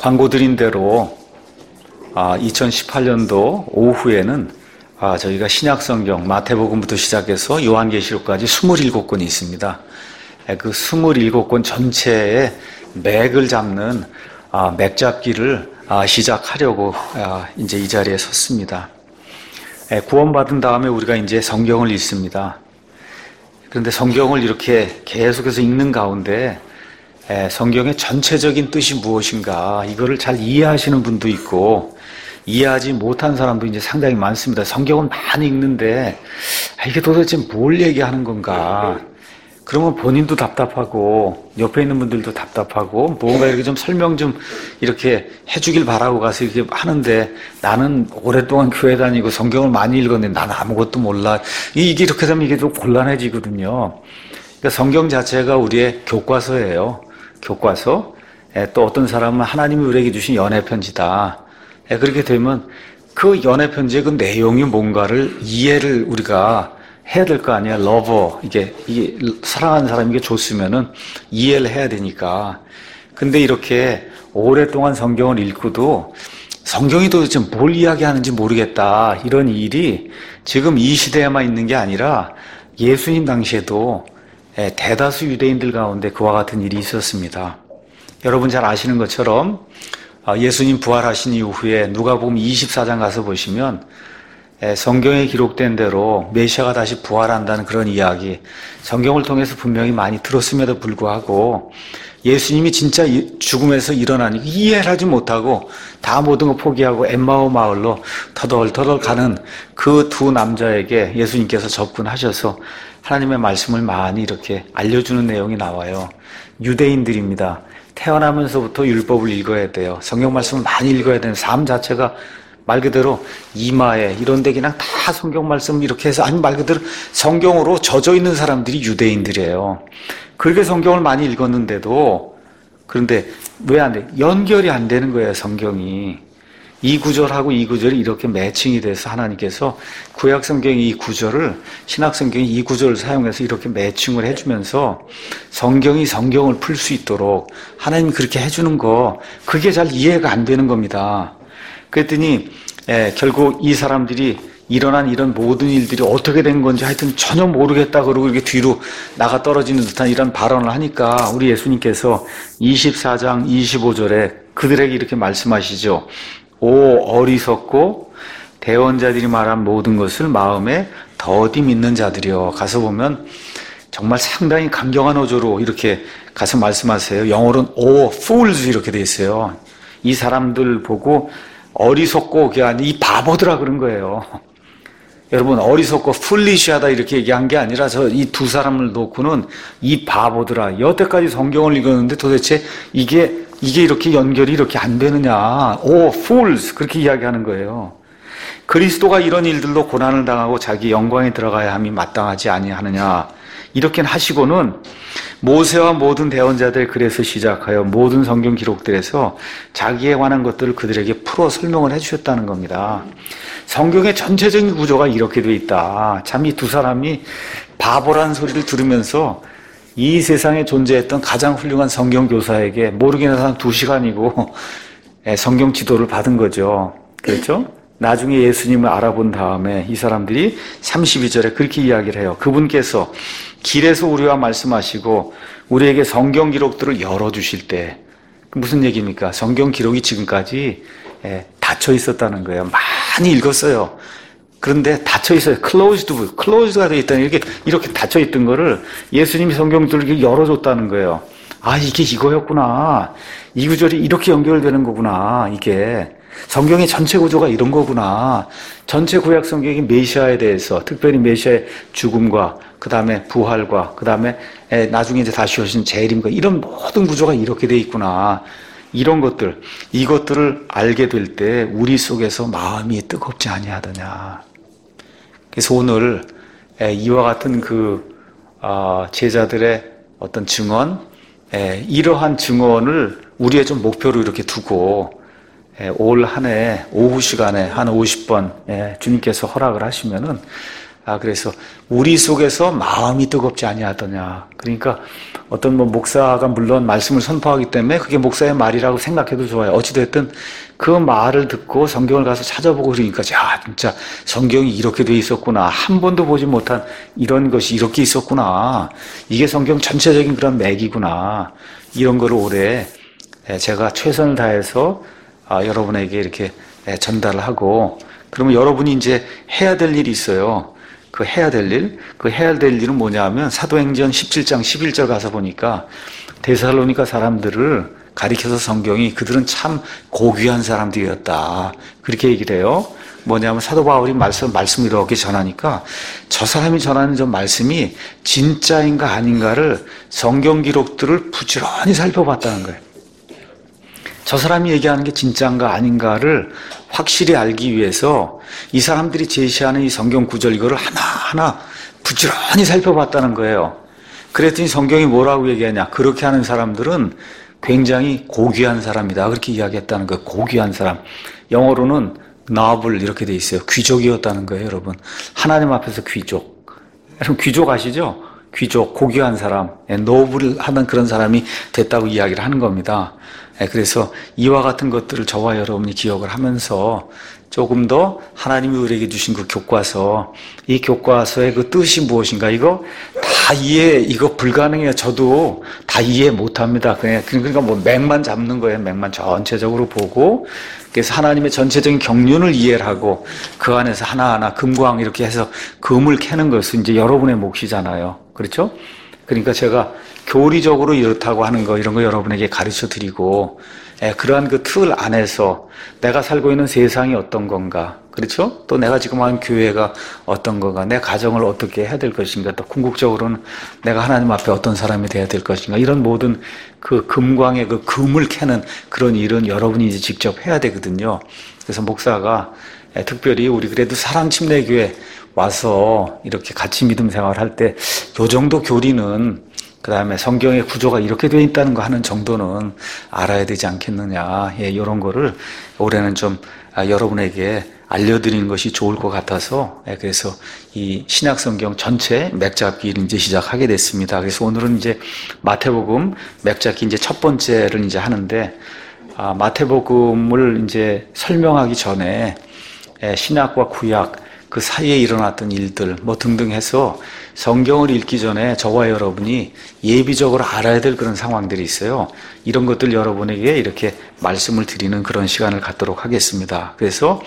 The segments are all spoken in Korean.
광고 드린 대로 2018년도 오후에는 저희가 신약성경 마태복음부터 시작해서 요한계시록까지 27권이 있습니다. 그 27권 전체의 맥을 잡는 맥잡기를 시작하려고 이제 이 자리에 섰습니다. 구원받은 다음에 우리가 이제 성경을 읽습니다. 그런데 성경을 이렇게 계속해서 읽는 가운데 성경의 전체적인 뜻이 무엇인가 이거를 잘 이해하시는 분도 있고 이해하지 못한 사람도 이제 상당히 많습니다. 성경은 많이 읽는데 이게 도대체 뭘 얘기하는 건가? 그러면 본인도 답답하고 옆에 있는 분들도 답답하고 뭔가 이렇게 좀 설명 좀 이렇게 해주길 바라고 가서 이렇게 하는데 나는 오랫동안 교회 다니고 성경을 많이 읽었는데 나는 아무것도 몰라. 이게 이렇게 되면 이게 좀 곤란해지거든요. 그러니까 성경 자체가 우리의 교과서예요. 교과서. 또 어떤 사람은 하나님이 우리에게 주신 연애 편지다. 그렇게 되면 그 연애 편지의 그 내용이 뭔가를 이해를 우리가 해야 될 거 아니야. 러버. 이게 사랑하는 사람에게 줬으면은 이해를 해야 되니까. 근데 이렇게 오랫동안 성경을 읽고도 성경이 도대체 뭘 이야기하는지 모르겠다. 이런 일이 지금 이 시대에만 있는 게 아니라 예수님 당시에도 대다수 유대인들 가운데 그와 같은 일이 있었습니다. 여러분 잘 아시는 것처럼 예수님 부활하신 이후에 누가복음 24장 가서 보시면 성경에 기록된 대로 메시아가 다시 부활한다는 그런 이야기 성경을 통해서 분명히 많이 들었음에도 불구하고 예수님이 진짜 죽음에서 일어나니 이해를 하지 못하고 다 모든 거 포기하고 엠마오 마을로 터덜터덜 가는 그 두 남자에게 예수님께서 접근하셔서 하나님의 말씀을 많이 이렇게 알려주는 내용이 나와요. 유대인들입니다. 태어나면서부터 율법을 읽어야 돼요. 성경 말씀을 많이 읽어야 되는 삶 자체가 말 그대로 이마에 이런 데 그냥 다 성경 말씀 이렇게 해서 아니 말 그대로 성경으로 젖어 있는 사람들이 유대인들이에요. 그렇게 성경을 많이 읽었는데도 그런데 왜 안 돼? 연결이 안 되는 거예요, 성경이. 이 구절하고 이 구절이 이렇게 매칭이 돼서 하나님께서 구약 성경의 이 구절을 신약 성경이 이 구절을 사용해서 이렇게 매칭을 해주면서 성경이 성경을 풀 수 있도록 하나님이 그렇게 해주는 거 그게 잘 이해가 안 되는 겁니다. 그랬더니 결국 이 사람들이 일어난 이런 모든 일들이 어떻게 된 건지 하여튼 전혀 모르겠다 그러고 이렇게 뒤로 나가 떨어지는 듯한 이런 발언을 하니까 우리 예수님께서 24장 25절에 그들에게 이렇게 말씀하시죠. 오 어리석고 대언자들이 말한 모든 것을 마음에 더디 믿는 자들이여. 가서 보면 정말 상당히 강경한 어조로 이렇게 가서 말씀하세요. 영어로는 오 fools 이렇게 돼 있어요. 이 사람들 보고 어리석고 그게 아니 이 바보들아 그런 거예요. 여러분 어리석고 풀리시하다 이렇게 얘기한 게 아니라 저 이 두 사람을 놓고는 이 바보들아 여태까지 성경을 읽었는데 도대체 이게 이렇게 연결이 이렇게 안 되느냐. 오 fools 그렇게 이야기하는 거예요. 그리스도가 이런 일들로 고난을 당하고 자기 영광에 들어가야 함이 마땅하지 아니하느냐. 이렇게 하시고는 모세와 모든 대언자들 글에서 시작하여 모든 성경 기록들에서 자기에 관한 것들을 그들에게 풀어 설명을 해주셨다는 겁니다. 성경의 전체적인 구조가 이렇게 돼 있다. 참 이 두 사람이 바보라는 소리를 들으면서 이 세상에 존재했던 가장 훌륭한 성경 교사에게 모르겠는 사람 2시간이고 성경 지도를 받은 거죠. 그렇죠? 나중에 예수님을 알아본 다음에 이 사람들이 32절에 그렇게 이야기를 해요. 그분께서 길에서 우리와 말씀하시고 우리에게 성경 기록들을 열어주실 때 무슨 얘기입니까? 성경 기록이 지금까지 닫혀 있었다는 거예요. 많이 읽었어요. 그런데 닫혀 있어요. closed가 되어 있다는 이렇게 닫혀 있던 거를 예수님이 성경들을 열어줬다는 거예요. 아 이게 이거였구나. 이 구절이 이렇게 연결되는 거구나. 이게 성경의 전체 구조가 이런 거구나. 전체 구약 성경이 메시아에 대해서 특별히 메시아의 죽음과 그 다음에 부활과 그 다음에 나중에 이제 다시 오신 재림과 이런 모든 구조가 이렇게 돼 있구나. 이런 것들 이것들을 알게 될 때 우리 속에서 마음이 뜨겁지 아니하더냐. 그래서 오늘 이와 같은 그 제자들의 어떤 증언 이러한 증언을 우리의 좀 목표로 이렇게 두고 올 한 해 오후 시간에 한 50번 주님께서 허락을 하시면은 그래서 우리 속에서 마음이 뜨겁지 아니하더냐. 그러니까 어떤 목사가 물론 말씀을 선포하기 때문에 그게 목사의 말이라고 생각해도 좋아요. 어찌됐든 그 말을 듣고 성경을 가서 찾아보고 그러니까 진짜 성경이 이렇게 돼 있었구나. 한 번도 보지 못한 이런 것이 이렇게 있었구나. 이게 성경 전체적인 그런 맥이구나. 이런 거를 올해 제가 최선을 다해서 여러분에게 이렇게 전달을 하고, 그러면 여러분이 이제 해야 될 일이 있어요. 그 해야 될 일은 뭐냐 하면 사도행전 17장 11절 가서 보니까 데살로니가 사람들을 가리켜서 성경이 그들은 참 고귀한 사람들이었다. 그렇게 얘기를 해요. 뭐냐면 사도 바울이 말씀을 이렇게 전하니까 저 사람이 전하는 저 말씀이 진짜인가 아닌가를 성경 기록들을 부지런히 살펴봤다는 거예요. 저 사람이 얘기하는 게 진짜인가 아닌가를 확실히 알기 위해서 이 사람들이 제시하는 이 성경 구절 이거를 하나하나 부지런히 살펴봤다는 거예요. 그랬더니 성경이 뭐라고 얘기하냐. 그렇게 하는 사람들은 굉장히 고귀한 사람이다. 그렇게 이야기했다는 거예요. 고귀한 사람. 영어로는 noble 이렇게 돼 있어요. 귀족이었다는 거예요, 여러분. 하나님 앞에서 귀족. 여러분 귀족 아시죠? 귀족, 고귀한 사람, 노블 하는 그런 사람이 됐다고 이야기를 하는 겁니다. 그래서 이와 같은 것들을 저와 여러분이 기억을 하면서 조금 더 하나님이 우리에게 주신 그 교과서, 이 교과서의 그 뜻이 무엇인가, 이거 이거 불가능해요. 저도 다 이해 못 합니다. 그러니까 맥만 잡는 거예요. 맥만 전체적으로 보고, 그래서 하나님의 전체적인 경륜을 이해를 하고, 그 안에서 하나하나 금광 이렇게 해서 금을 캐는 것은 이제 여러분의 몫이잖아요. 그렇죠? 그러니까 제가 교리적으로 이렇다고 하는 거, 이런 거 여러분에게 가르쳐 드리고, 그러한 그 틀 안에서 내가 살고 있는 세상이 어떤 건가, 그렇죠? 또 내가 지금 하는 교회가 어떤 건가, 내 가정을 어떻게 해야 될 것인가, 또 궁극적으로는 내가 하나님 앞에 어떤 사람이 돼야 될 것인가, 이런 모든 그 금광의 그 금을 캐는 그런 일은 여러분이 이제 직접 해야 되거든요. 그래서 목사가 특별히 우리 그래도 사랑침례교회 와서 이렇게 같이 믿음 생활을 할 때 요 정도 교리는, 그 다음에 성경의 구조가 이렇게 되어 있다는 거 하는 정도는 알아야 되지 않겠느냐. 이런 거를 올해는 좀 여러분에게 알려드리는 것이 좋을 것 같아서, 그래서 이 신약성경 전체 맥잡기를 이제 시작하게 됐습니다. 그래서 오늘은 이제 마태복음 맥잡기 이제 첫 번째를 이제 하는데, 마태복음을 이제 설명하기 전에 신약과 구약 그 사이에 일어났던 일들 등등 해서 성경을 읽기 전에 저와 여러분이 예비적으로 알아야 될 그런 상황들이 있어요. 이런 것들 여러분에게 이렇게 말씀을 드리는 그런 시간을 갖도록 하겠습니다. 그래서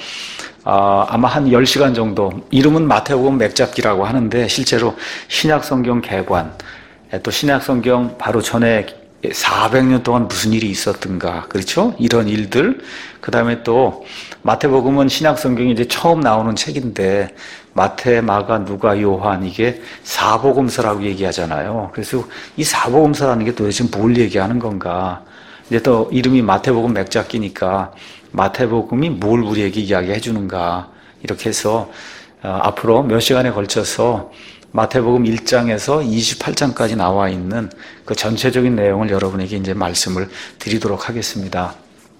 아마 한 10시간 정도, 이름은 마태복음 맥잡기라고 하는데 실제로 신약성경 개관, 또 신약성경 바로 전에 400년 동안 무슨 일이 있었던가, 그렇죠? 이런 일들. 그 다음에 또 마태복음은 신약성경이 이제 처음 나오는 책인데 마태, 마가, 누가, 요한, 이게 사복음서라고 얘기하잖아요. 그래서 이 사복음서라는 게 도대체 뭘 얘기하는 건가? 이제 또 이름이 마태복음 맥잡기니까 마태복음이 뭘 우리에게 이야기해 주는가, 이렇게 해서 앞으로 몇 시간에 걸쳐서 마태복음 1장에서 28장까지 나와 있는 그 전체적인 내용을 여러분에게 이제 말씀을 드리도록 하겠습니다.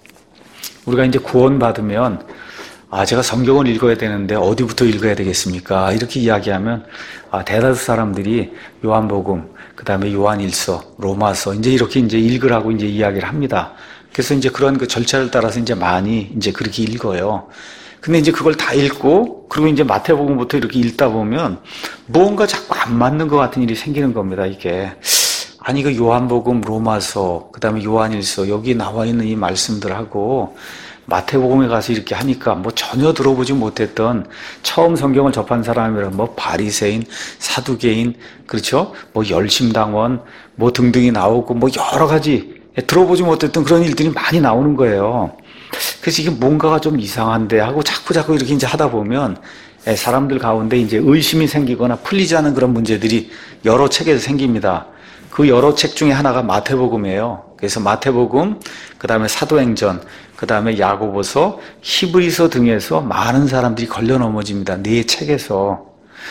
우리가 이제 구원받으면 제가 성경을 읽어야 되는데 어디부터 읽어야 되겠습니까? 이렇게 이야기하면 대다수 사람들이 요한복음, 그 다음에 요한일서, 로마서 이제 이렇게 이제 읽으라고 이제 이야기를 합니다. 그래서 이제 그런 그 절차를 따라서 이제 많이 이제 그렇게 읽어요. 근데 이제 그걸 다 읽고, 그리고 이제 마태복음부터 이렇게 읽다 보면 뭔가 자꾸 안 맞는 것 같은 일이 생기는 겁니다, 이게. 아니, 그 요한복음, 로마서, 그 다음에 요한일서, 여기 나와 있는 이 말씀들하고 마태복음에 가서 이렇게 하니까 전혀 들어보지 못했던, 처음 성경을 접한 사람이라 바리새인, 사두개인, 그렇죠? 열심당원, 등등이 나오고 여러 가지 들어보지 못했던 그런 일들이 많이 나오는 거예요. 그래서 이게 뭔가가 좀 이상한데 하고 자꾸 이렇게 이제 하다 보면 사람들 가운데 이제 의심이 생기거나 풀리지 않은 그런 문제들이 여러 책에서 생깁니다. 그 여러 책 중에 하나가 마태복음이에요. 그래서 마태복음, 그 다음에 사도행전, 그 다음에 야고보서, 히브리서 등에서 많은 사람들이 걸려 넘어집니다. 네 책에서.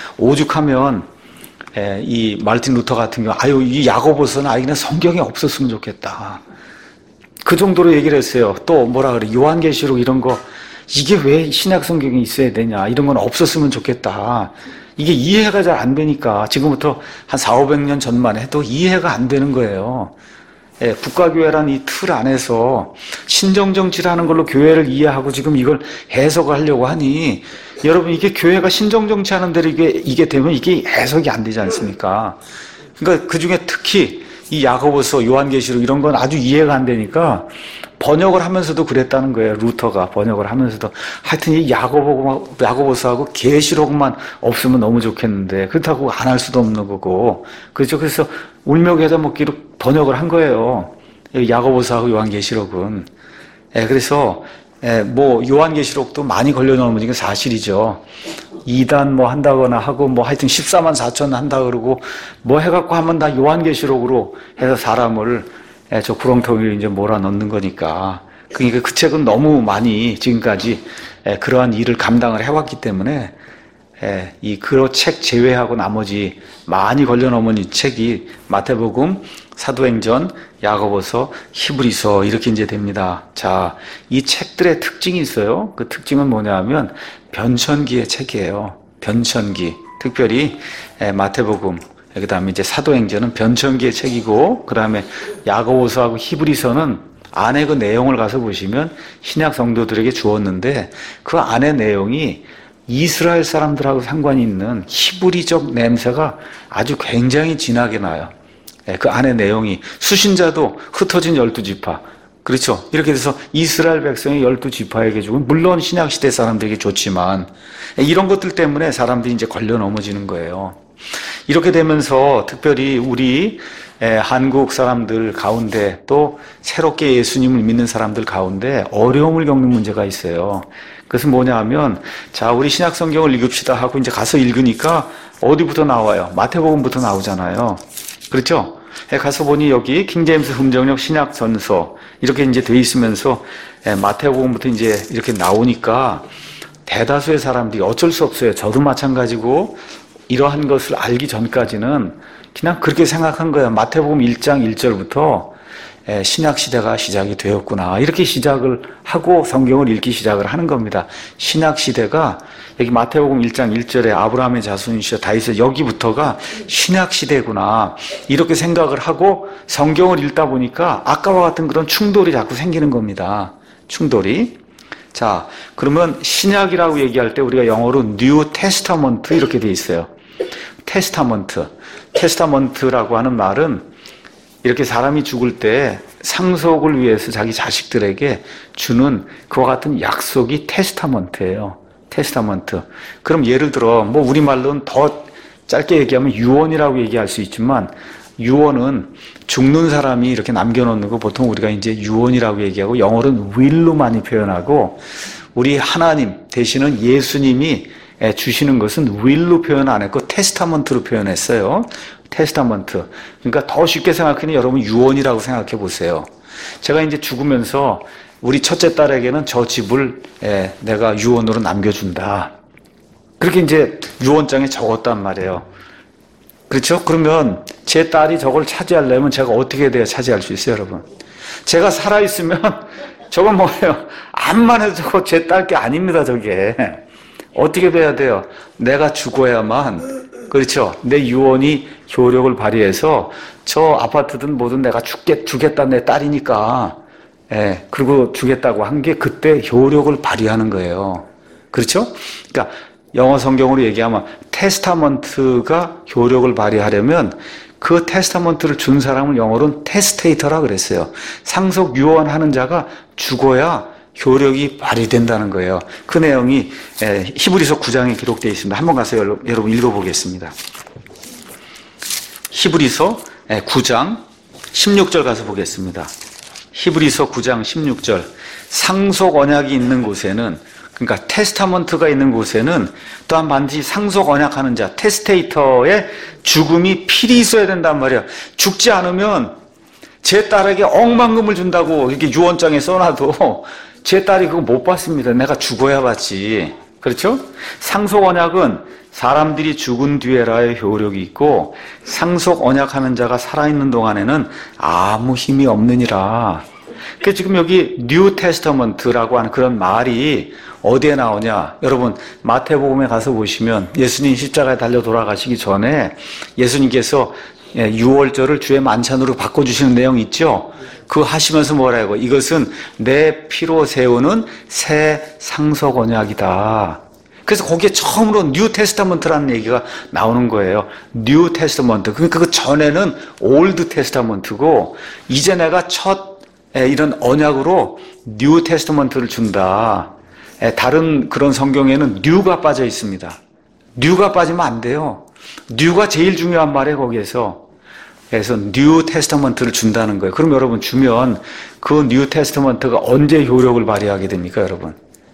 오죽하면 이 마르틴 루터 같은 경우, 이 야고보서는 그냥 성경에 없었으면 좋겠다. 그 정도로 얘기를 했어요. 또 요한계시록 이런 거, 이게 왜 신약 성경에 있어야 되냐, 이런 건 없었으면 좋겠다. 이게 이해가 잘 안 되니까 지금부터 한 400~500년 전만 해도 이해가 안 되는 거예요. 예, 국가교회란 이 틀 안에서 신정정치라는 걸로 교회를 이해하고 지금 이걸 해석을 하려고 하니 여러분 이게 교회가 신정정치 하는 대로 이게 되면 이게 해석이 안 되지 않습니까? 그러니까 그 중에 특히 이 야고보서, 요한계시록 이런 건 아주 이해가 안 되니까 번역을 하면서도 그랬다는 거예요. 루터가 번역을 하면서도 하여튼 이 야고보서하고 계시록만 없으면 너무 좋겠는데 그렇다고 안 할 수도 없는 거고 그렇죠. 그래서 울며 겨자 먹기로 번역을 한 거예요. 야고보서하고 요한계시록은. 그래서 뭐 요한계시록도 많이 걸려 넘어진 게 사실이죠. 2단 뭐 한다거나 하고 뭐 하여튼 14만 4천 한다 그러고 뭐 해갖고 하면 다 요한계시록으로 해서 사람을 저 구렁텅이를 이제 몰아넣는 거니까. 그러니까 그 책은 너무 많이 지금까지 그러한 일을 감당을 해왔기 때문에 그 책 제외하고 나머지 많이 걸려 넘어진 책이 마태복음, 사도행전, 야고보서, 히브리서 이렇게 이제 됩니다. 자, 이 책들의 특징이 있어요. 그 특징은 뭐냐면 변천기의 책이에요. 변천기. 특별히 마태복음, 그 다음에 이제 사도행전은 변천기의 책이고, 그 다음에 야고보서하고 히브리서는 안에 그 내용을 가서 보시면 신약 성도들에게 주었는데 그 안에 내용이 이스라엘 사람들하고 상관이 있는 히브리적 냄새가 아주 굉장히 진하게 나요. 그 안에 내용이 수신자도 흩어진 12지파. 그렇죠. 이렇게 돼서 이스라엘 백성의 12지파에게 주고 물론 신약시대 사람들에게 좋지만 이런 것들 때문에 사람들이 이제 걸려 넘어지는 거예요. 이렇게 되면서 특별히 우리 한국 사람들 가운데 또 새롭게 예수님을 믿는 사람들 가운데 어려움을 겪는 문제가 있어요. 그것은 뭐냐 하면 자 우리 신약 성경을 읽읍시다 하고 이제 가서 읽으니까 어디부터 나와요? 마태복음부터 나오잖아요. 그렇죠? 가서 보니 여기 킹제임스 흠정역 신약 전서 이렇게 이제 돼 있으면서 마태복음부터 이제 이렇게 나오니까 대다수의 사람들이 어쩔 수 없어요. 저도 마찬가지고 이러한 것을 알기 전까지는 그냥 그렇게 생각한 거예요. 마태복음 1장 1절부터 신약 시대가 시작이 되었구나. 이렇게 시작을 하고 성경을 읽기 시작을 하는 겁니다. 신약 시대가 여기 마태복음 1장 1절에 아브라함의 자손이시여 다윗의 여기부터가 신약 시대구나. 이렇게 생각을 하고 성경을 읽다 보니까 아까와 같은 그런 충돌이 자꾸 생기는 겁니다. 충돌이. 자, 그러면 신약이라고 얘기할 때 우리가 영어로 뉴 테스타먼트 이렇게 돼 있어요. 테스타먼트라고 하는 말은 이렇게 사람이 죽을 때 상속을 위해서 자기 자식들에게 주는 그와 같은 약속이 테스타먼트예요. 테스타먼트. 그럼 예를 들어 뭐 우리말로는 더 짧게 얘기하면 유언이라고 얘기할 수 있지만 유언은 죽는 사람이 이렇게 남겨놓는 거 보통 우리가 이제 유언이라고 얘기하고 영어로는 will로 많이 표현하고 우리 하나님 대신은 예수님이 주시는 것은 will로 표현 안 했고 테스타먼트로 표현했어요. 테스타먼트. 그러니까 더 쉽게 생각하니 여러분 유언이라고 생각해 보세요. 제가 이제 죽으면서 우리 첫째 딸에게는 저 집을 내가 유언으로 남겨준다. 그렇게 이제 유언장에 적었단 말이에요. 그렇죠? 그러면 제 딸이 저걸 차지하려면 제가 어떻게 돼야 차지할 수 있어요, 여러분? 제가 살아있으면 저건 뭐예요? 암만 해도 저거 제 딸 게 아닙니다, 저게. 어떻게 돼야 돼요? 내가 죽어야만, 그렇죠? 내 유언이 효력을 발휘해서 저 아파트든 뭐든 내가 주겠다, 내 딸이니까. 그리고 주겠다고 한 게 그때 효력을 발휘하는 거예요. 그렇죠? 그러니까 영어 성경으로 얘기하면 테스타먼트가 효력을 발휘하려면 그 테스타먼트를 준 사람을 영어로는 테스테이터라 그랬어요. 상속 유언하는 자가 죽어야 효력이 발휘된다는 거예요. 그 내용이 히브리서 9장에 기록되어 있습니다. 한번 가서 여러분 읽어보겠습니다. 히브리서 9장 16절 가서 보겠습니다. 히브리서 9장 16절 상속 언약이 있는 곳에는 그러니까 테스타먼트가 있는 곳에는 또한 반드시 상속 언약하는 자 테스테이터의 죽음이 필히 있어야 된단 말이야. 죽지 않으면 제 딸에게 억만금을 준다고 이렇게 유언장에 써놔도 제 딸이 그거 못 받습니다. 내가 죽어야 받지. 그렇죠? 상속 언약은 사람들이 죽은 뒤에라의 효력이 있고 상속 언약하는 자가 살아있는 동안에는 아무 힘이 없느니라. 그 지금 여기 뉴 테스터먼트라고 하는 그런 말이 어디에 나오냐? 여러분 마태복음에 가서 보시면 예수님 십자가에 달려 돌아가시기 전에 예수님께서 유월절을 주의 만찬으로 바꿔주시는 내용 있죠? 그거 하시면서 뭐라고? 이것은 내 피로 세우는 새 상속 언약이다. 그래서 거기에 처음으로 뉴 테스타먼트라는 얘기가 나오는 거예요. 뉴 테스타먼트. 그러니까 그 전에는 올드 테스타먼트고 이제 내가 첫 이런 언약으로 뉴 테스타먼트를 준다. 다른 그런 성경에는 뉴가 빠져 있습니다. 뉴가 빠지면 안 돼요. 뉴가 제일 중요한 말이에요, 거기에서. 그래서 뉴 테스타먼트를 준다는 거예요. 그럼 여러분 주면 그 뉴 테스타먼트가 언제 효력을 발휘하게 됩니까, 여러분?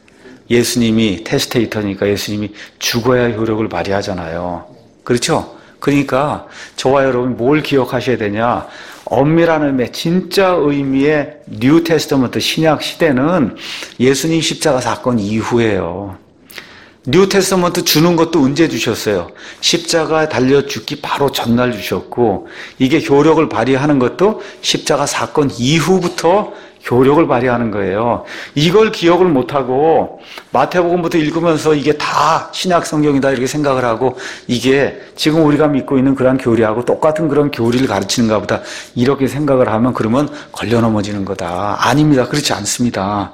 예수님이 테스테이터니까 예수님이 죽어야 효력을 발휘하잖아요. 그렇죠? 그러니까 저와 여러분 뭘 기억하셔야 되냐? 엄밀한 의미의 진짜 의미의 뉴 테스터먼트 신약 시대는 예수님 십자가 사건 이후예요. 뉴 테스터먼트 주는 것도 언제 주셨어요? 십자가에 달려 죽기 바로 전날 주셨고 이게 효력을 발휘하는 것도 십자가 사건 이후부터 효력을 발휘하는 거예요. 이걸 기억을 못하고 마태복음부터 읽으면서 이게 다 신약 성경이다 이렇게 생각을 하고 이게 지금 우리가 믿고 있는 그런 교리하고 똑같은 그런 교리를 가르치는가 보다 이렇게 생각을 하면 그러면 걸려 넘어지는 거다. 아닙니다. 그렇지 않습니다.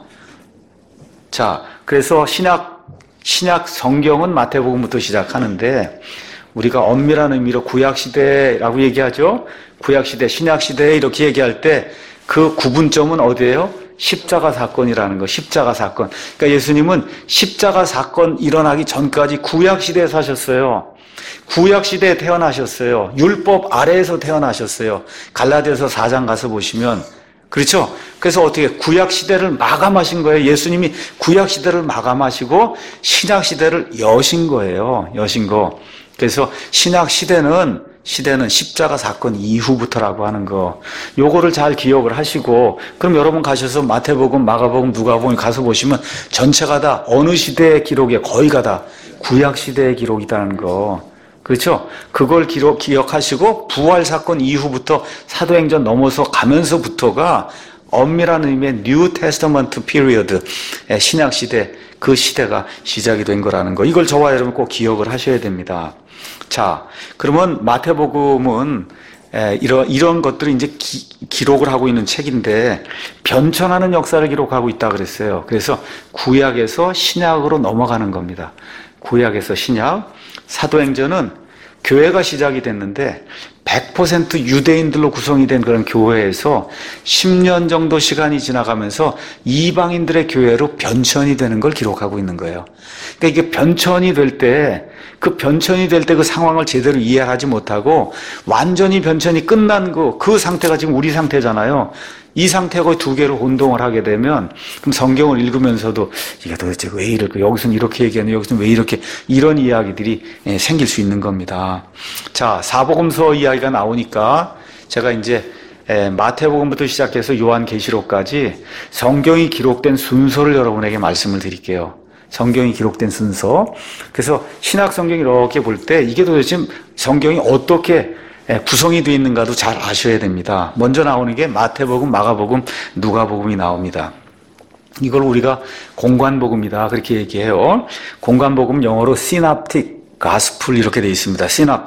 자, 그래서 신약 성경은 마태복음부터 시작하는데 우리가 엄밀한 의미로 구약시대라고 얘기하죠. 구약시대, 신약시대 이렇게 얘기할 때 그 구분점은 어디예요? 십자가 사건이라는 거, 십자가 사건. 그러니까 예수님은 십자가 사건 일어나기 전까지 구약시대에 사셨어요. 구약시대에 태어나셨어요. 율법 아래에서 태어나셨어요. 갈라디아서 4장 가서 보시면 그렇죠? 그래서 어떻게 구약시대를 마감하신 거예요. 예수님이 구약시대를 마감하시고 신약시대를 여신 거예요. 여신 거. 그래서 신약시대는 십자가 사건 이후부터라고 하는 거. 요거를 잘 기억을 하시고 그럼 여러분 가셔서 마태복음, 마가복음, 누가복음 가서 보시면 전체가 다 어느 시대의 기록이에요. 거의가 다 구약시대의 기록이라는 거. 그렇죠? 그걸 기억하시고 부활 사건 이후부터 사도행전 넘어서 가면서부터가 엄밀한 의미의 뉴 테스터먼트 피리어드, 신약 시대, 그 시대가 시작이 된 거라는 거. 이걸 저와 여러분 꼭 기억을 하셔야 됩니다. 자, 그러면 마태복음은 이런 것들을 이제 기록을 하고 있는 책인데 변천하는 역사를 기록하고 있다 그랬어요. 그래서 구약에서 신약으로 넘어가는 겁니다. 구약에서 신약. 사도행전은 교회가 시작이 됐는데 100% 유대인들로 구성이 된 그런 교회에서 10년 정도 시간이 지나가면서 이방인들의 교회로 변천이 되는 걸 기록하고 있는 거예요. 그러니까 이게 변천이 될 때 그 상황을 제대로 이해하지 못하고 완전히 변천이 끝난 그 상태가 지금 우리 상태잖아요. 이 상태가 두 개로 혼동을 하게 되면 그럼 성경을 읽으면서도 이게 도대체 왜 이럴까? 여기서는 이렇게 얘기하네, 여기서는 왜 이렇게 이런 이야기들이 생길 수 있는 겁니다. 자, 사복음서 이야기가 나오니까 제가 이제 마태복음부터 시작해서 요한계시록까지 성경이 기록된 순서를 여러분에게 말씀을 드릴게요. 성경이 기록된 순서. 그래서 신약 성경 이렇게 볼 때 이게 도대체 성경이 어떻게 구성이 되어 있는가도 잘 아셔야 됩니다. 먼저 나오는 게 마태복음, 마가복음, 누가복음이 나옵니다. 이걸 우리가 공관복음이다 그렇게 얘기해요. 공관복음 영어로 시납틱 가스풀 이렇게 되어 있습니다.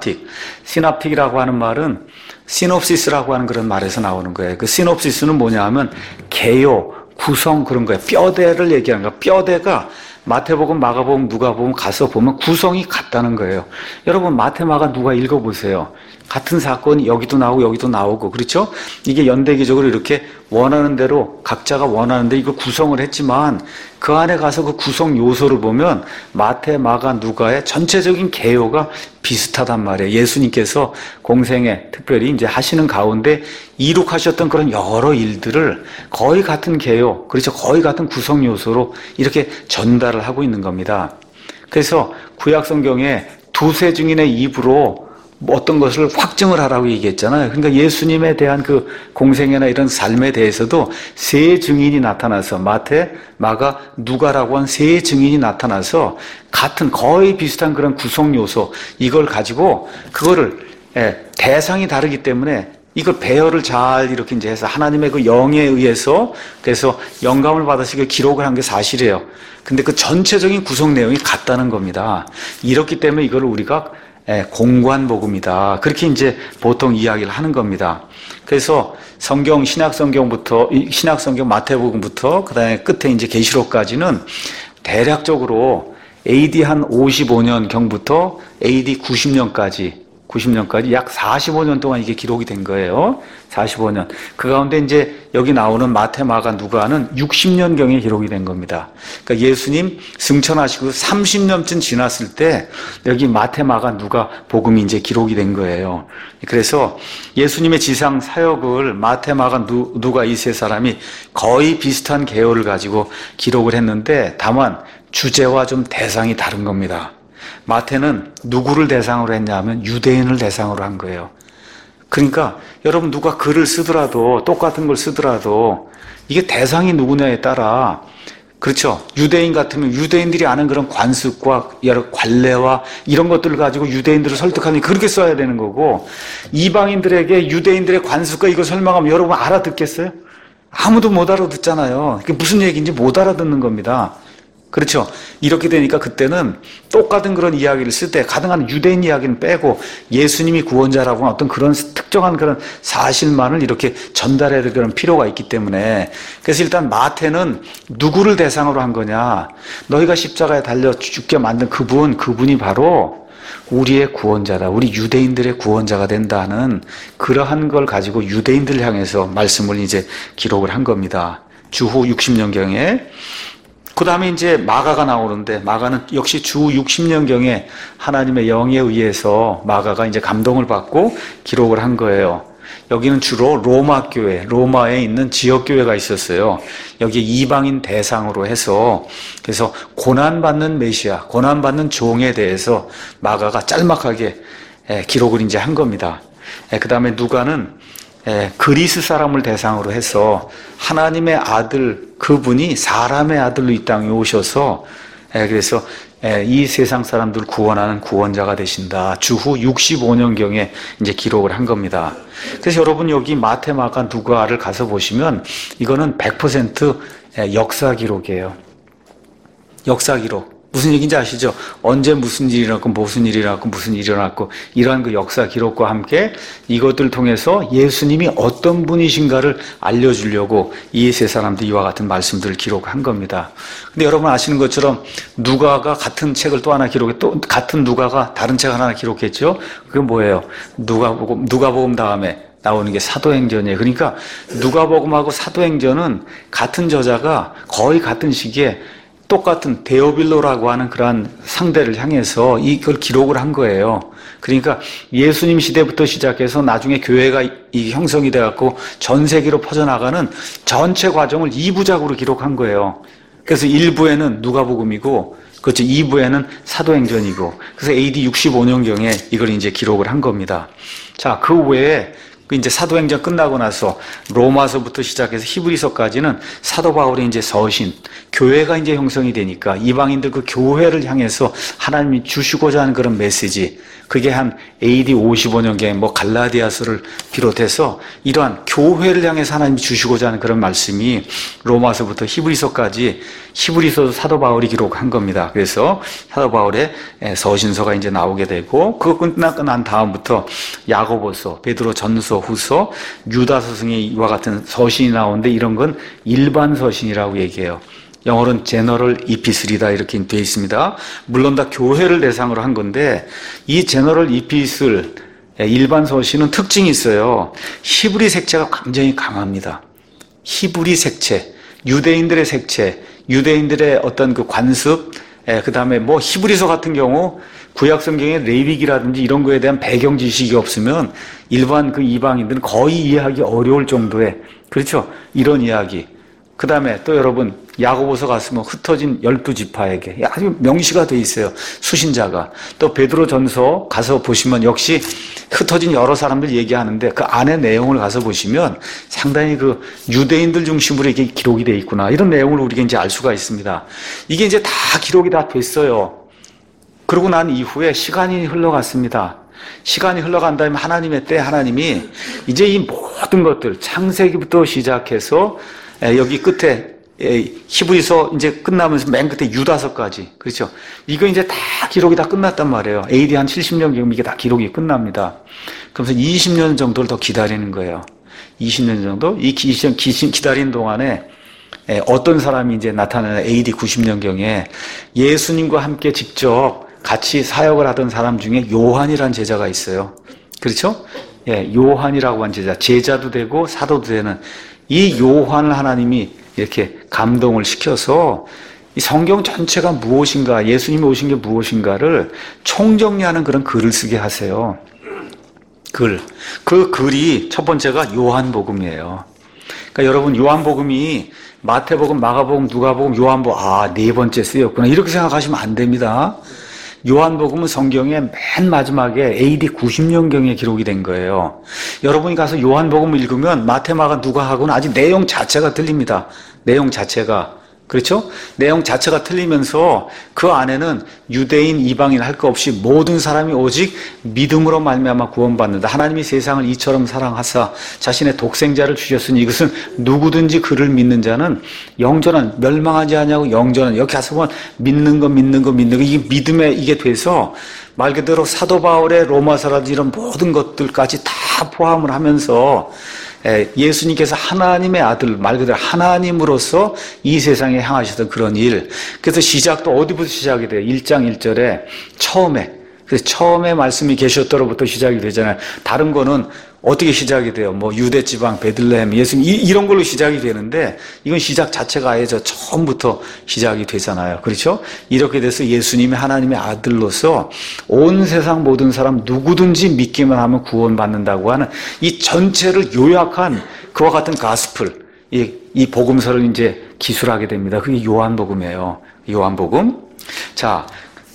시납틱이라고 하는 말은 시놉시스라고 하는 그런 말에서 나오는 거예요. 그 시놉시스는 뭐냐 하면 개요, 구성 그런 거예요. 뼈대를 얘기하는 거예요. 뼈대가 마태복음, 마가복음, 누가복음 가서 보면 구성이 같다는 거예요. 여러분 마태, 마가, 누가 읽어보세요. 같은 사건이 여기도 나오고 여기도 나오고 그렇죠? 이게 연대기적으로 이렇게 원하는 대로 각자가 원하는 대로 이걸 구성을 했지만 그 안에 가서 그 구성 요소를 보면 마태, 마가, 누가의 전체적인 개요가 비슷하단 말이에요. 예수님께서 공생에 특별히 이제 하시는 가운데 이룩하셨던 그런 여러 일들을 거의 같은 개요, 그렇죠? 거의 같은 구성 요소로 이렇게 전달을 하고 있는 겁니다. 그래서 구약 성경에 두세 증인의 입으로 어떤 것을 확증을 하라고 얘기했잖아요. 그러니까 예수님에 대한 그 공생애나 이런 삶에 대해서도 세 증인이 나타나서 마태, 마가, 누가라고 한 세 증인이 나타나서 같은 거의 비슷한 그런 구성 요소 이걸 가지고 그거를 대상이 다르기 때문에 이걸 배열을 잘 이렇게 이제 해서 하나님의 그 영에 의해서 그래서 영감을 받아서 이걸 기록을 한 게 사실이에요. 근데 그 전체적인 구성 내용이 같다는 겁니다. 이렇기 때문에 이걸 우리가 공관복음이다. 그렇게 이제 보통 이야기를 하는 겁니다. 그래서 성경, 신약성경부터, 신약성경 마태복음부터 그 다음에 끝에 이제 계시록까지는 대략적으로 AD 한 55년경부터 AD 90년까지 약 45년 동안 이게 기록이 된 거예요. 45년. 그 가운데 이제 여기 나오는 마태, 마가, 누가는 60년경에 기록이 된 겁니다. 그러니까 예수님 승천하시고 30년쯤 지났을 때 여기 마태, 마가, 누가 복음이 이제 기록이 된 거예요. 그래서 예수님의 지상 사역을 마태, 마가, 누가 이 세 사람이 거의 비슷한 계열을 가지고 기록을 했는데 다만 주제와 좀 대상이 다른 겁니다. 마태는 누구를 대상으로 했냐면 유대인을 대상으로 한 거예요. 그러니까 여러분 누가 글을 쓰더라도 똑같은 걸 쓰더라도 이게 대상이 누구냐에 따라 그렇죠. 유대인 같으면 유대인들이 아는 그런 관습과 여러 관례와 이런 것들을 가지고 유대인들을 설득하니 그렇게 써야 되는 거고 이방인들에게 유대인들의 관습과 이거 설명하면 여러분 알아듣겠어요? 아무도 못 알아듣잖아요. 그게 무슨 얘기인지 못 알아듣는 겁니다. 그렇죠. 이렇게 되니까 그때는 똑같은 그런 이야기를 쓸 때 가능한 유대인 이야기는 빼고 예수님이 구원자라고 하는 어떤 그런 특정한 그런 사실만을 이렇게 전달해야 될 그런 필요가 있기 때문에 그래서 일단 마태는 누구를 대상으로 한 거냐. 너희가 십자가에 달려 죽게 만든 그분이 바로 우리의 구원자다. 우리 유대인들의 구원자가 된다는 그러한 걸 가지고 유대인들을 향해서 말씀을 이제 기록을 한 겁니다. 주후 60년경에. 그 다음에 이제 마가가 나오는데 마가는 역시 주 60년경에 하나님의 영에 의해서 마가가 이제 감동을 받고 기록을 한 거예요. 여기는 주로 로마 교회, 로마에 있는 지역 교회가 있었어요. 여기 이방인 대상으로 해서 그래서 고난받는 메시아, 고난받는 종에 대해서 마가가 짤막하게 기록을 이제 한 겁니다. 그 다음에 누가는 그리스 사람을 대상으로 해서 하나님의 아들 그분이 사람의 아들로 이 땅에 오셔서 그래서 이 세상 사람들을 구원하는 구원자가 되신다. 주후 65년경에 이제 기록을 한 겁니다. 그래서 여러분 여기 마태, 마가, 누가를 가서 보시면 이거는 100% 역사 기록이에요. 역사 기록. 무슨 얘기인지 아시죠? 언제 무슨 일이 일어났고 무슨 일이 일어났고 무슨 일이 일어났고 이러한 그 역사 기록과 함께 이것들을 통해서 예수님이 어떤 분이신가를 알려주려고 이 세 사람들이 이와 같은 말씀들을 기록한 겁니다. 근데 여러분 아시는 것처럼 누가가 같은 책을 또 하나 기록해 또 같은 누가가 다른 책 하나 기록했죠? 그게 뭐예요? 누가복음 다음에 나오는 게 사도행전이에요. 그러니까 누가복음하고 사도행전은 같은 저자가 거의 같은 시기에 똑같은 데오빌로라고 하는 그러한 상대를 향해서 이걸 기록을 한 거예요. 그러니까 예수님 시대부터 시작해서 나중에 교회가 이 형성이 돼갖고 전 세계로 퍼져나가는 전체 과정을 2부작으로 기록한 거예요. 그래서 1부에는 누가복음이고, 그렇죠. 2부에는 사도행전이고, 그래서 AD 65년경에 이걸 이제 기록을 한 겁니다. 자, 그 외에 이제 사도행전 끝나고 나서 로마서부터 시작해서 히브리서까지는 사도 바울의 이제 서신, 교회가 이제 형성이 되니까 이방인들 그 교회를 향해서 하나님이 주시고자 하는 그런 메시지, 그게 한 AD 55년경에 뭐 갈라디아서를 비롯해서 이러한 교회를 향해서 하나님이 주시고자 하는 그런 말씀이 로마서부터 히브리서까지 히브리서도 사도 바울이 기록한 겁니다. 그래서 사도 바울의 서신서가 이제 나오게 되고 그거 끝나고 난 다음부터 야고보서, 베드로 전서, 후서, 유다서 등의 이와 같은 서신이 나오는데 이런 건 일반 서신이라고 얘기해요. 영어로는 제너럴 이피슬이다 이렇게 되어 있습니다. 물론 다 교회를 대상으로 한 건데 이 제너럴 이피슬 일반 서신은 특징이 있어요. 히브리 색채가 굉장히 강합니다. 히브리 색채, 유대인들의 색채, 유대인들의 어떤 그 관습, 그 다음에 뭐 히브리서 같은 경우 구약 성경에 레위기라든지 이런 거에 대한 배경 지식이 없으면 일반 그 이방인들은 거의 이해하기 어려울 정도의 그렇죠? 이런 이야기. 그 다음에 또 여러분 야고보서 갔으면 흩어진 12지파에게 아주 명시가 돼 있어요. 수신자가. 또 베드로 전서 가서 보시면 역시 흩어진 여러 사람들 얘기하는데 그 안에 내용을 가서 보시면 상당히 그 유대인들 중심으로 이게 기록이 돼 있구나. 이런 내용을 우리가 이제 알 수가 있습니다. 이게 이제 다 기록이 다 됐어요. 그러고 난 이후에 시간이 흘러갔습니다. 시간이 흘러간 다음에 하나님의 때 하나님이 이제 이 모든 것들 창세기부터 시작해서 여기 끝에 히브리서 이제 끝나면서 맨 끝에 유다서까지 그렇죠. 이거 이제 다 기록이 다 끝났단 말이에요. AD 한 70년 경면 이게 다 기록이 끝납니다. 그러면서 20년 정도를 더 기다리는 거예요. 20년 정도 이 기다리는 동안에 어떤 사람이 이제 나타나는 AD 90년경에 예수님과 함께 직접 같이 사역을 하던 사람 중에 요한이라는 제자가 있어요. 그렇죠? 요한이라고 한 제자도 되고 사도도 되는 이 요한을 하나님이 이렇게 감동을 시켜서 이 성경 전체가 무엇인가, 예수님이 오신 게 무엇인가를 총정리하는 그런 글을 쓰게 하세요. 그 글이 첫 번째가 요한복음이에요. 그러니까 여러분 요한복음이 마태복음, 마가복음, 누가복음, 요한복음 네 번째 쓰였구나 이렇게 생각하시면 안 됩니다. 요한복음은 성경의 맨 마지막에 AD 90년경에 기록이 된 거예요. 여러분이 가서 요한복음을 읽으면 마태, 마가, 누가하고는 아직 내용 자체가 틀립니다. 내용 자체가. 그렇죠? 내용 자체가 틀리면서 그 안에는 유대인, 이방인 할 것 없이 모든 사람이 오직 믿음으로 말미암아 구원받는다. 하나님이 세상을 이처럼 사랑하사 자신의 독생자를 주셨으니 이것은 누구든지 그를 믿는 자는 영전한 멸망하지 아니하고 영전한 여기 가서 보면 믿는 거 이게 믿음에 이게 돼서 말 그대로 사도 바울의 로마서라든지 이런 모든 것들까지 다 포함을 하면서 예수님께서 하나님의 아들, 말 그대로 하나님으로서 이 세상에 향하셨던 그런 일. 그래서 시작도 어디부터 시작이 돼요? 1장 1절에 그래서 처음에 말씀이 계셨더로부터 시작이 되잖아요. 다른 거는 어떻게 시작이 돼요? 뭐 유대 지방, 베들레헴, 예수님 이런 걸로 시작이 되는데 이건 시작 자체가 아예 처음부터 시작이 되잖아요. 그렇죠? 이렇게 돼서 예수님이 하나님의 아들로서 온 세상 모든 사람 누구든지 믿기만 하면 구원받는다고 하는 이 전체를 요약한 그와 같은 가스플, 이 복음서를 이제 기술하게 됩니다. 그게 요한복음이에요. 요한복음. 자,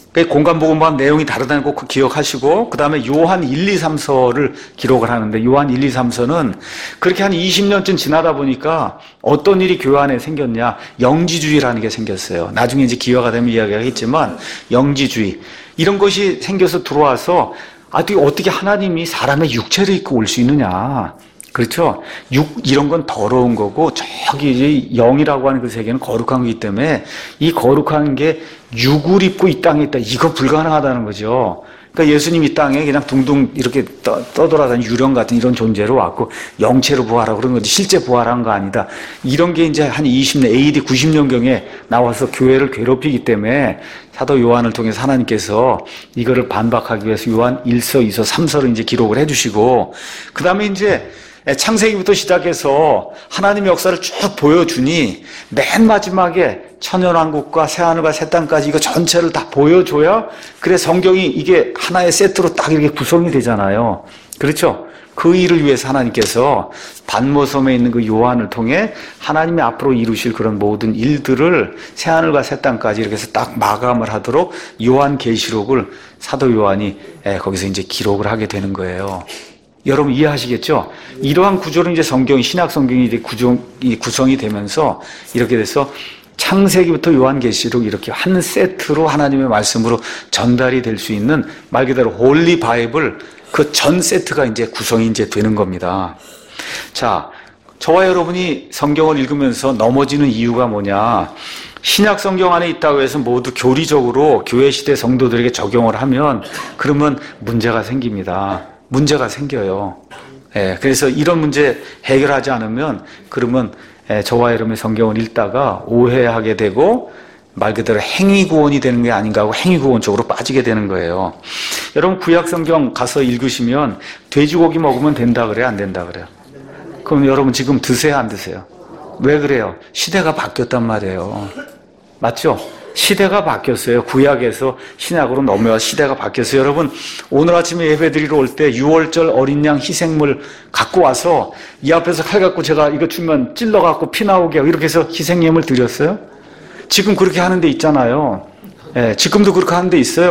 공간복음과 내용이 다르다는 거 꼭 기억하시고 그 다음에 요한 1, 2, 3서를 기록을 하는데 요한 1, 2, 3서는 그렇게 한 20년쯤 지나다 보니까 어떤 일이 교회 안에 생겼냐 영지주의라는 게 생겼어요. 나중에 이제 기회가 되면 이야기하겠지만 영지주의 이런 것이 생겨서 들어와서 어떻게 하나님이 사람의 육체를 입고 올 수 있느냐. 그렇죠? 이런 건 더러운 거고, 저기 이제 영이라고 하는 그 세계는 거룩한 거기 때문에, 이 거룩한 게 육을 입고 이 땅에 있다. 이거 불가능하다는 거죠. 그러니까 예수님 이 땅에 그냥 둥둥 이렇게 떠돌아다니는 유령 같은 이런 존재로 왔고, 영체로 부활하고 그런 거지, 실제 부활한 거 아니다. 이런 게 이제 한 20년, AD 90년경에 나와서 교회를 괴롭히기 때문에, 사도 요한을 통해서 하나님께서 이거를 반박하기 위해서 요한 1서, 2서, 3서를 이제 기록을 해주시고, 그 다음에 이제 창세기부터 시작해서 하나님의 역사를 쭉 보여주니 맨 마지막에 천연왕국과 새하늘과 새 땅까지 이거 전체를 다 보여줘야 그래 성경이 이게 하나의 세트로 딱 이렇게 구성이 되잖아요. 그렇죠? 그 일을 위해서 하나님께서 반모섬에 있는 그 요한을 통해 하나님이 앞으로 이루실 그런 모든 일들을 새하늘과 새 땅까지 이렇게 해서 딱 마감을 하도록 요한계시록을 사도 요한이 거기서 이제 기록을 하게 되는 거예요. 여러분 이해하시겠죠? 이러한 구조로 이제 신약 성경이 이제 구성이 되면서 이렇게 돼서 창세기부터 요한계시록 이렇게 한 세트로 하나님의 말씀으로 전달이 될 수 있는 말 그대로 홀리 바이블 그 전 세트가 이제 구성이 이제 되는 겁니다. 자, 저와 여러분이 성경을 읽으면서 넘어지는 이유가 뭐냐? 신약 성경 안에 있다고 해서 모두 교리적으로 교회 시대 성도들에게 적용을 하면 그러면 문제가 생깁니다. 문제가 생겨요. 그래서 이런 문제 해결하지 않으면 그러면 저와 여러분의 성경을 읽다가 오해하게 되고 말 그대로 행위구원이 되는 게 아닌가 하고 행위구원 쪽으로 빠지게 되는 거예요. 여러분 구약 성경 가서 읽으시면 돼지고기 먹으면 된다 그래요? 안 된다 그래요? 그럼 여러분 지금 드세요? 안 드세요? 왜 그래요? 시대가 바뀌었단 말이에요. 맞죠? 시대가 바뀌었어요. 구약에서 신약으로 넘어와 시대가 바뀌었어요. 여러분 오늘 아침에 예배드리러 올 때 6월절 어린 양 희생물 갖고 와서 이 앞에서 칼 갖고 제가 이거 주면 찔러갖고 피 나오게 하고 이렇게 해서 희생예물 드렸어요? 지금 그렇게 하는 데 있잖아요. 지금도 그렇게 하는 데 있어요.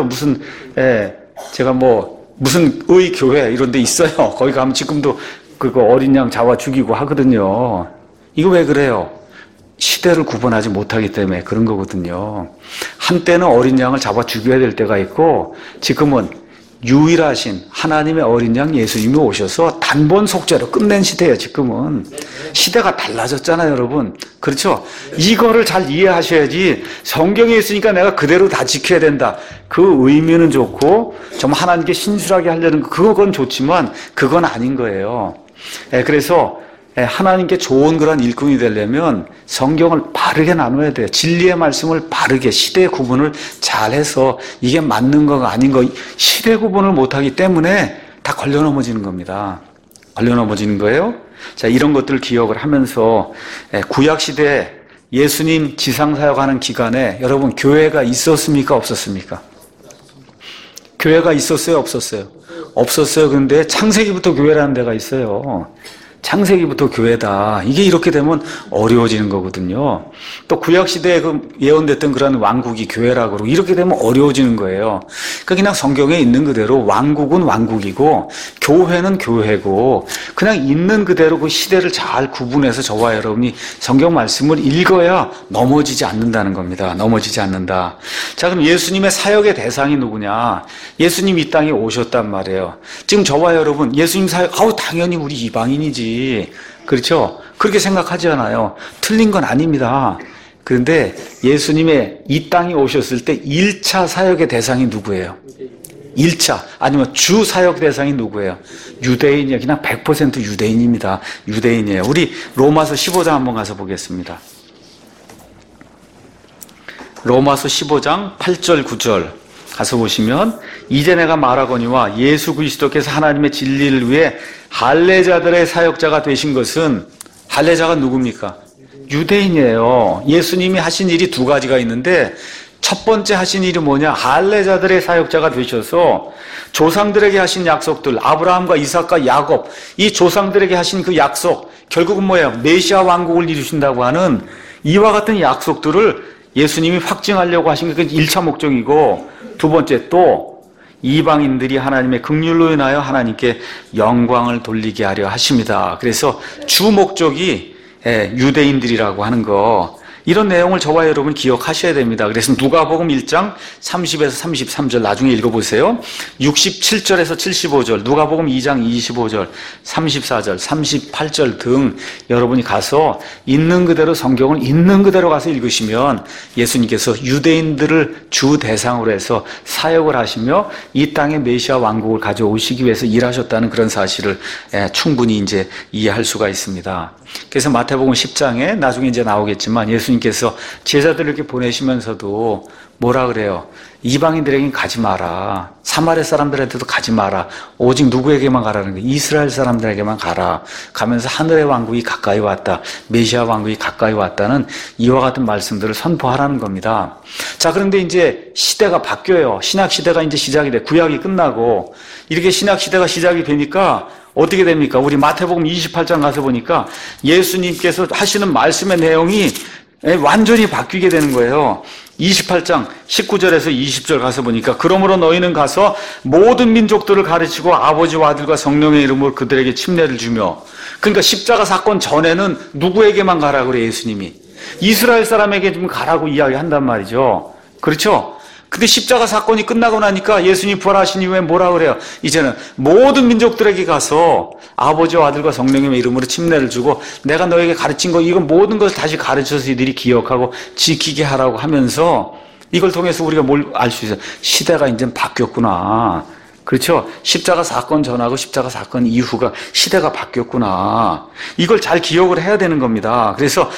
제가 무슨 의교회 이런 데 있어요. 거기 가면 지금도 그거 어린 양 잡아 죽이고 하거든요. 이거 왜 그래요? 시대를 구분하지 못하기 때문에 그런 거거든요. 한때는 어린 양을 잡아 죽여야 될 때가 있고 지금은 유일하신 하나님의 어린 양 예수님이 오셔서 단번 속죄로 끝낸 시대예요. 지금은 시대가 달라졌잖아요, 여러분. 그렇죠? 이거를 잘 이해하셔야지 성경에 있으니까 내가 그대로 다 지켜야 된다. 그 의미는 좋고 정말 하나님께 신실하게 하려는 그건 좋지만 그건 아닌 거예요. 그래서 하나님께 좋은 그런 일꾼이 되려면 성경을 바르게 나눠야 돼요. 진리의 말씀을 바르게 시대 구분을 잘해서 이게 맞는 거가 아닌 거 시대 구분을 못하기 때문에 다 걸려 넘어지는 겁니다. 걸려 넘어지는 거예요. 자, 이런 것들을 기억을 하면서 구약시대 예수님 지상사역하는 기간에 여러분 교회가 있었습니까? 없었습니까? 교회가 있었어요? 없었어요? 없었어요. 그런데 창세기부터 교회라는 데가 있어요. 창세기부터 교회다. 이게 이렇게 되면 어려워지는 거거든요. 또 구약시대에 그 예언됐던 그런 왕국이 교회라고 그러고 이렇게 되면 어려워지는 거예요. 그러니까 그냥 성경에 있는 그대로 왕국은 왕국이고 교회는 교회고 그냥 있는 그대로 그 시대를 잘 구분해서 저와 여러분이 성경 말씀을 읽어야 넘어지지 않는다는 겁니다. 넘어지지 않는다. 자, 그럼 예수님의 사역의 대상이 누구냐? 예수님 이 땅에 오셨단 말이에요. 지금 저와 여러분 예수님 사역 당연히 우리 이방인이지. 그렇죠? 그렇게 생각하지 않아요. 틀린 건 아닙니다. 그런데 예수님의 이 땅에 오셨을 때 1차 사역의 대상이 누구예요? 1차 아니면 주 사역 대상이 누구예요? 유대인이에요. 그냥 100% 유대인입니다. 유대인이에요. 우리 로마서 15장 한번 가서 보겠습니다. 로마서 15장 8절 9절 가서 보시면 이제 내가 말하거니와 예수 그리스도께서 하나님의 진리를 위해 할례자들의 사역자가 되신 것은 할례자가 누굽니까? 유대인이에요. 예수님이 하신 일이 두 가지가 있는데 첫 번째 하신 일이 뭐냐? 할례자들의 사역자가 되셔서 조상들에게 하신 약속들 아브라함과 이삭과 야곱 이 조상들에게 하신 그 약속 결국은 뭐예요? 메시아 왕국을 이루신다고 하는 이와 같은 약속들을 예수님이 확증하려고 하신 게 1차 목적이고 두 번째 또 이방인들이 하나님의 긍휼로 인하여 하나님께 영광을 돌리게 하려 하십니다. 그래서 주 목적이 유대인들이라고 하는 거 이런 내용을 저와 여러분 기억하셔야 됩니다. 그래서 누가복음 1장 30에서 33절 나중에 읽어보세요. 67절에서 75절 누가복음 2장 25절 34절 38절 등 여러분이 가서 있는 그대로 성경을 있는 그대로 가서 읽으시면 예수님께서 유대인들을 주 대상으로 해서 사역을 하시며 이 땅에 메시아 왕국을 가져오시기 위해서 일하셨다는 그런 사실을 충분히 이제 이해할 수가 있습니다. 그래서 마태복음 10장에 나중에 이제 나오겠지만 예수님께서 제자들을 이렇게 보내시면서도 뭐라 그래요? 이방인들에게는 가지 마라. 사마리아 사람들한테도 가지 마라. 오직 누구에게만 가라는 거예요? 이스라엘 사람들에게만 가라. 가면서 하늘의 왕국이 가까이 왔다. 메시아 왕국이 가까이 왔다는 이와 같은 말씀들을 선포하라는 겁니다. 자, 그런데 이제 시대가 바뀌어요. 신약 시대가 이제 시작이 돼. 구약이 끝나고 이렇게 신약 시대가 시작이 되니까 어떻게 됩니까? 우리 마태복음 28장 가서 보니까 예수님께서 하시는 말씀의 내용이 완전히 바뀌게 되는 거예요. 28장 19절에서 20절 가서 보니까 그러므로 너희는 가서 모든 민족들을 가르치고 아버지와 아들과 성령의 이름으로 그들에게 침례를 주며 그러니까 십자가 사건 전에는 누구에게만 가라고 그래 예수님이 이스라엘 사람에게 좀 가라고 이야기한단 말이죠. 그렇죠? 근데 십자가 사건이 끝나고 나니까 예수님이 부활하신 이후에 뭐라 그래요? 이제는 모든 민족들에게 가서 아버지와 아들과 성령의 이름으로 침례를 주고 내가 너에게 가르친 거 이건 모든 것을 다시 가르쳐서 이들이 기억하고 지키게 하라고 하면서 이걸 통해서 우리가 뭘 알 수 있어요? 시대가 이제 바뀌었구나. 그렇죠? 십자가 사건 전하고 십자가 사건 이후가 시대가 바뀌었구나. 이걸 잘 기억을 해야 되는 겁니다. 그래서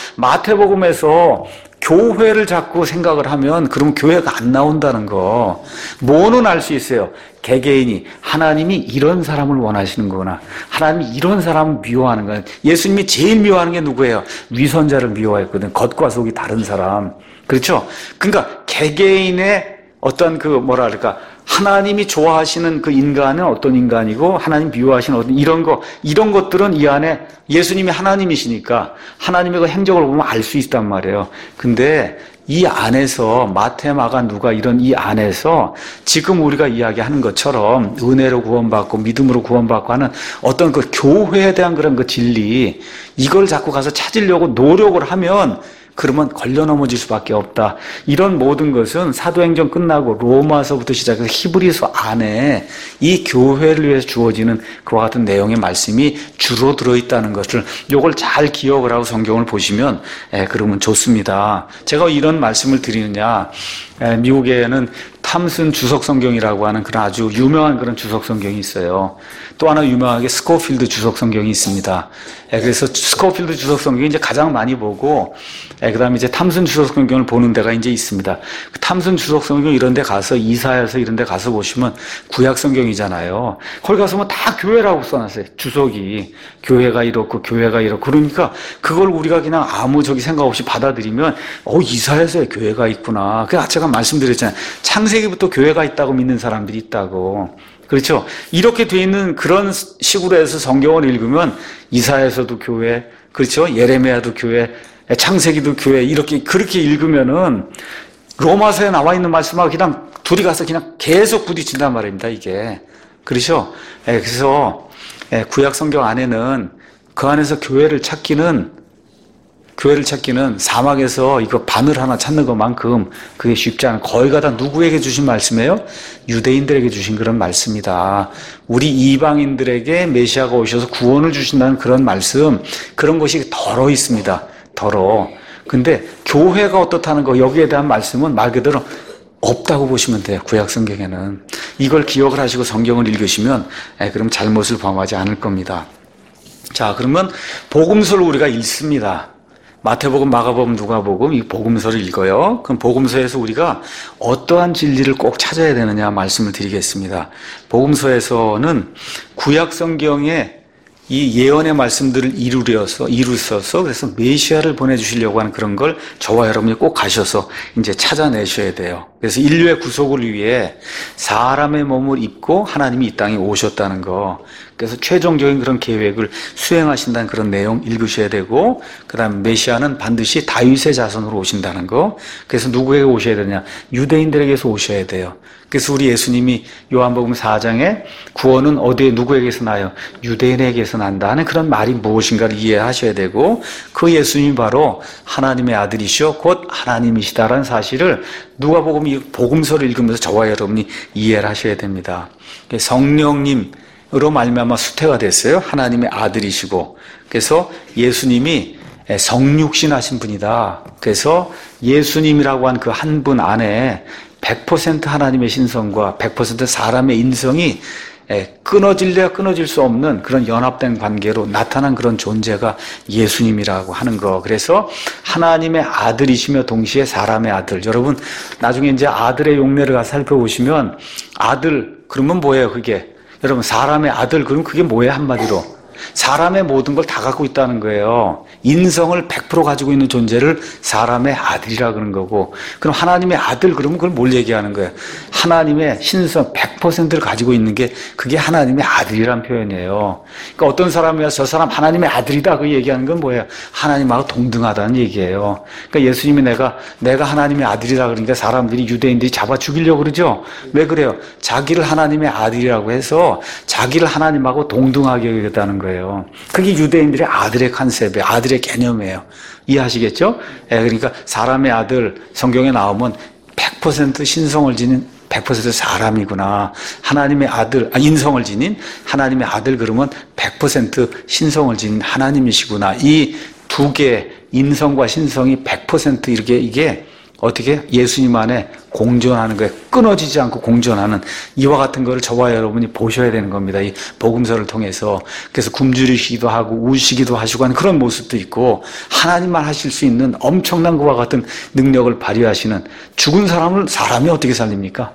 마태복음에서 교회를 자꾸 생각을 하면 그러면 교회가 안 나온다는 거. 뭐는 알 수 있어요. 개개인이 하나님이 이런 사람을 원하시는 거구나. 하나님이 이런 사람을 미워하는 거야. 예수님이 제일 미워하는 게 누구예요? 위선자를 미워했거든. 겉과 속이 다른 사람. 그렇죠? 그러니까 개개인의 어떤 그 뭐랄까 하나님이 좋아하시는 그 인간은 어떤 인간이고 하나님 미워하시는 어떤 이런 것들은 이 안에 예수님이 하나님이시니까 하나님의 그 행적을 보면 알 수 있단 말이에요. 근데 이 안에서 마태, 마가, 누가 이런 이 안에서 지금 우리가 이야기하는 것처럼 은혜로 구원받고 믿음으로 구원받고 하는 어떤 그 교회에 대한 그런 그 진리 이걸 자꾸 가서 찾으려고 노력을 하면 그러면 걸려 넘어질 수밖에 없다. 이런 모든 것은 사도행전 끝나고 로마서부터 시작해서 히브리서 안에 이 교회를 위해서 주어지는 그와 같은 내용의 말씀이 주로 들어있다는 것을 요걸 잘 기억을 하고 성경을 보시면 그러면 좋습니다. 제가 이런 말씀을 드리느냐, 미국에는 탐슨 주석 성경이라고 하는 그런 아주 유명한 그런 주석 성경이 있어요. 또 하나 유명하게 스코필드 주석 성경이 있습니다. 그래서 스코필드 주석 성경이 이제 가장 많이 보고, 그 다음에 이제 탐슨 주석 성경을 보는 데가 이제 있습니다. 탐슨 주석 성경 이런 데 가서, 이사야서 이런 데 가서 보시면 구약 성경이잖아요. 거기 가서 뭐 다 교회라고 써놨어요. 주석이. 교회가 이렇고, 교회가 이렇고. 그러니까 그걸 우리가 그냥 아무 생각 없이 받아들이면, 이사야서에 교회가 있구나. 그래서 제가 말씀드렸잖아요. 창세기부터 교회가 있다고 믿는 사람들이 있다고. 그렇죠? 이렇게 돼 있는 그런 식으로 해서 성경을 읽으면 이사야서도 교회, 그렇죠? 예레미야도 교회, 창세기도 교회, 그렇게 읽으면은 로마서에 나와 있는 말씀하고 그냥 둘이 가서 그냥 계속 부딪힌단 말입니다, 이게. 그렇죠? 그래서 구약 성경 안에는 그 안에서 교회를 찾기는 사막에서 이거 바늘 하나 찾는 것만큼 그게 쉽지 않아요. 거기가 다 누구에게 주신 말씀이에요? 유대인들에게 주신 그런 말씀이다. 우리 이방인들에게 메시아가 오셔서 구원을 주신다는 그런 말씀, 그런 것이 덜어 있습니다. 덜어. 근데 교회가 어떻다는 거, 여기에 대한 말씀은 말 그대로 없다고 보시면 돼요. 구약 성경에는. 이걸 기억을 하시고 성경을 읽으시면 그럼 잘못을 범하지 않을 겁니다. 자, 그러면 복음서를 우리가 읽습니다. 마태복음, 마가복음, 누가복음 이 복음서를 읽어요. 그럼 복음서에서 우리가 어떠한 진리를 꼭 찾아야 되느냐 말씀을 드리겠습니다. 복음서에서는 구약 성경에 이 예언의 말씀들을 이루셔서 그래서 메시아를 보내주시려고 하는 그런 걸 저와 여러분이 꼭 가셔서 이제 찾아내셔야 돼요. 그래서 인류의 구속을 위해 사람의 몸을 입고 하나님이 이 땅에 오셨다는 거. 그래서 최종적인 그런 계획을 수행하신다는 그런 내용 읽으셔야 되고, 그 다음 메시아는 반드시 다윗의 자손으로 오신다는 거. 그래서 누구에게 오셔야 되냐? 유대인들에게서 오셔야 돼요. 그래서 우리 예수님이 요한복음 4장에 구원은 어디에 누구에게서 나요? 유대인에게서 난다 하는 그런 말이 무엇인가를 이해하셔야 되고, 그 예수님이 바로 하나님의 아들이시오 곧 하나님이시다라는 사실을 누가복음 이 복음서를 읽으면서 저와 여러분이 이해를 하셔야 됩니다. 성령님으로 말미암아 수태가 됐어요. 하나님의 아들이시고, 그래서 예수님이 성육신하신 분이다. 그래서 예수님이라고 한 그 한 분 안에 100% 하나님의 신성과 100% 사람의 인성이 끊어질래야 끊어질 수 없는 그런 연합된 관계로 나타난 그런 존재가 예수님이라고 하는 거. 그래서 하나님의 아들이시며 동시에 사람의 아들. 여러분, 나중에 이제 아들의 용례를 가서 살펴보시면 아들, 그러면 뭐예요, 그게? 여러분, 사람의 아들, 그러면 그게 뭐예요, 한마디로? 사람의 모든 걸 다 갖고 있다는 거예요. 인성을 100% 가지고 있는 존재를 사람의 아들이라 그러는 거고, 그럼 하나님의 아들 그러면 그걸 뭘 얘기하는 거예요? 하나님의 신성 100%를 가지고 있는 게 그게 하나님의 아들이란 표현이에요. 그러니까 어떤 사람이 와서 저 사람 하나님의 아들이다 그 얘기하는 건 뭐예요? 하나님하고 동등하다는 얘기예요. 그러니까 예수님이 내가 하나님의 아들이라 그러니까 사람들이 유대인들이 잡아 죽이려고 그러죠. 왜 그래요? 자기를 하나님의 아들이라고 해서 자기를 하나님하고 동등하게 여겼다는 거예요. 그게 유대인들의 아들의 컨셉이에요. 아들의 개념이에요. 이해하시겠죠? 그러니까 사람의 아들 성경에 나오면 100% 신성을 지닌 100% 사람이구나. 하나님의 아들, 인성을 지닌 하나님의 아들 그러면 100% 신성을 지닌 하나님이시구나. 이 두 개 인성과 신성이 100% 이게 어떻게 예수님 안에 공존하는 거예요. 끊어지지 않고 공존하는 이와 같은 거를 저와 여러분이 보셔야 되는 겁니다. 이 복음서를 통해서. 그래서 굶주리시기도 하고 우시기도 하시고 하는 그런 모습도 있고, 하나님만 하실 수 있는 엄청난 것과 같은 능력을 발휘하시는, 죽은 사람이 어떻게 살립니까?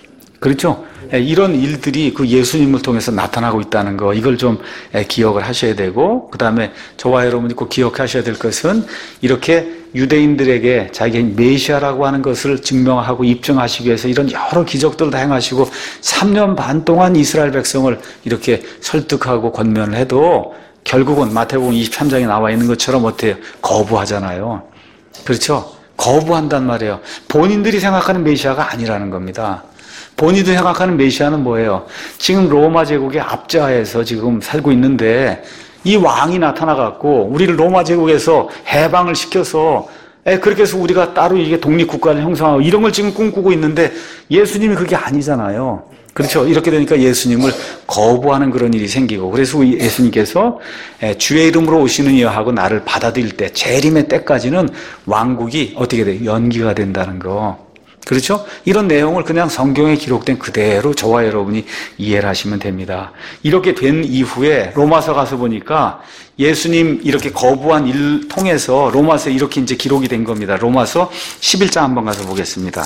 그렇죠? 이런 일들이 그 예수님을 통해서 나타나고 있다는 거, 이걸 좀 기억을 하셔야 되고, 그 다음에 저와 여러분이 꼭 기억하셔야 될 것은 이렇게 유대인들에게 자기가 메시아라고 하는 것을 증명하고 입증하시기 위해서 이런 여러 기적들을 다 행하시고 3년 반 동안 이스라엘 백성을 이렇게 설득하고 권면을 해도 결국은 마태복음 23장에 나와 있는 것처럼 어때요? 거부하잖아요. 그렇죠? 거부한단 말이에요. 본인들이 생각하는 메시아가 아니라는 겁니다. 본인도 생각하는 메시아는 뭐예요? 지금 로마 제국의 압제하에서 지금 살고 있는데 이 왕이 나타나갖고 우리를 로마 제국에서 해방을 시켜서 그렇게 해서 우리가 따로 이게 독립국가를 형성하고 이런 걸 지금 꿈꾸고 있는데 예수님이 그게 아니잖아요. 그렇죠. 이렇게 되니까 예수님을 거부하는 그런 일이 생기고, 그래서 예수님께서 주의 이름으로 오시는 이여 하고 나를 받아들일 때, 재림의 때까지는 왕국이 어떻게 돼요? 연기가 된다는 거. 그렇죠? 이런 내용을 그냥 성경에 기록된 그대로 저와 여러분이 이해를 하시면 됩니다. 이렇게 된 이후에 로마서 가서 보니까 예수님 이렇게 거부한 일 통해서 로마서에 이렇게 이제 기록이 된 겁니다. 로마서 11장 한번 가서 보겠습니다.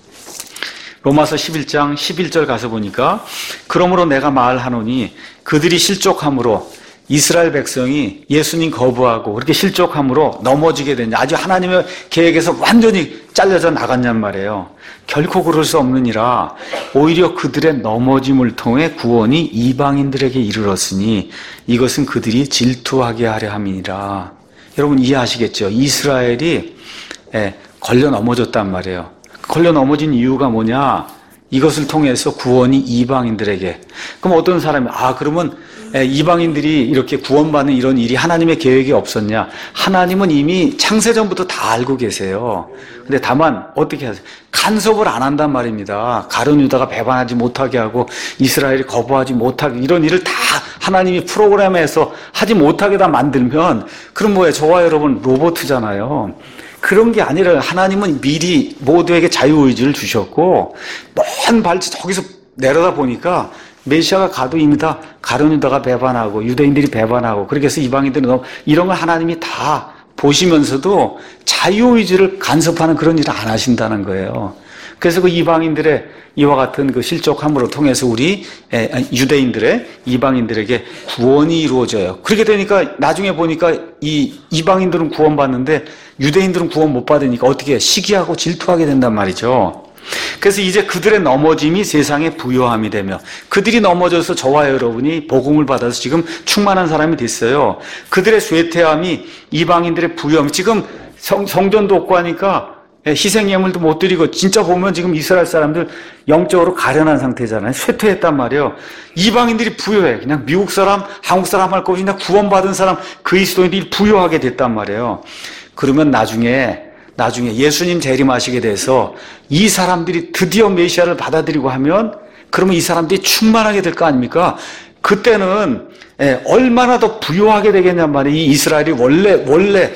로마서 11장 11절 가서 보니까 그러므로 내가 말하노니 그들이 실족함으로 이스라엘 백성이 예수님 거부하고 그렇게 실족함으로 넘어지게 되냐, 아주 하나님의 계획에서 완전히 잘려져 나갔냔 말이에요. 결코 그럴 수 없느니라. 오히려 그들의 넘어짐을 통해 구원이 이방인들에게 이르렀으니 이것은 그들이 질투하게 하려 함이니라. 여러분 이해하시겠죠? 이스라엘이 걸려 넘어졌단 말이에요. 걸려 넘어진 이유가 뭐냐? 이것을 통해서 구원이 이방인들에게. 그럼 어떤 사람이 그러면 이방인들이 이렇게 구원받는 이런 일이 하나님의 계획이 없었냐? 하나님은 이미 창세전부터 다 알고 계세요. 근데 다만 어떻게 하세요? 간섭을 안 한단 말입니다. 가룟 유다가 배반하지 못하게 하고 이스라엘이 거부하지 못하게, 이런 일을 다 하나님이 프로그램에서 하지 못하게 다 만들면 그럼 뭐예요? 저와 여러분 로봇이잖아요. 그런 게 아니라 하나님은 미리 모두에게 자유의지를 주셨고, 먼 발치 저기서 내려다 보니까 메시아가 가도 이미 다 가룟 유다가 배반하고 유대인들이 배반하고, 그렇게 해서 이방인들은 이런 걸 하나님이 다 보시면서도 자유의지를 간섭하는 그런 일을 안 하신다는 거예요. 그래서 그 이방인들의 이와 같은 그 실족함으로 통해서 우리 유대인들의 이방인들에게 구원이 이루어져요. 그렇게 되니까 나중에 보니까 이 이방인들은 구원받는데 유대인들은 구원 못 받으니까 어떻게 시기하고 질투하게 된단 말이죠. 그래서 이제 그들의 넘어짐이 세상의 부요함이 되며, 그들이 넘어져서 저와 여러분이 복음을 받아서 지금 충만한 사람이 됐어요. 그들의 쇠퇴함이 이방인들의 부요함, 지금 성전도 없고 하니까 희생예물도 못 드리고, 진짜 보면 지금 이스라엘 사람들 영적으로 가련한 상태잖아요. 쇠퇴했단 말이에요. 이방인들이 부요해. 그냥 미국 사람, 한국 사람 할 것 없이 그냥 구원받은 사람, 그리스도인들이 부요하게 됐단 말이에요. 그러면 나중에 예수님 재림하시게 돼서 이 사람들이 드디어 메시아를 받아들이고 하면, 그러면 이 사람들이 충만하게 될 거 아닙니까? 그때는 얼마나 더 부요하게 되겠냔 말이에요. 이 이스라엘이 원래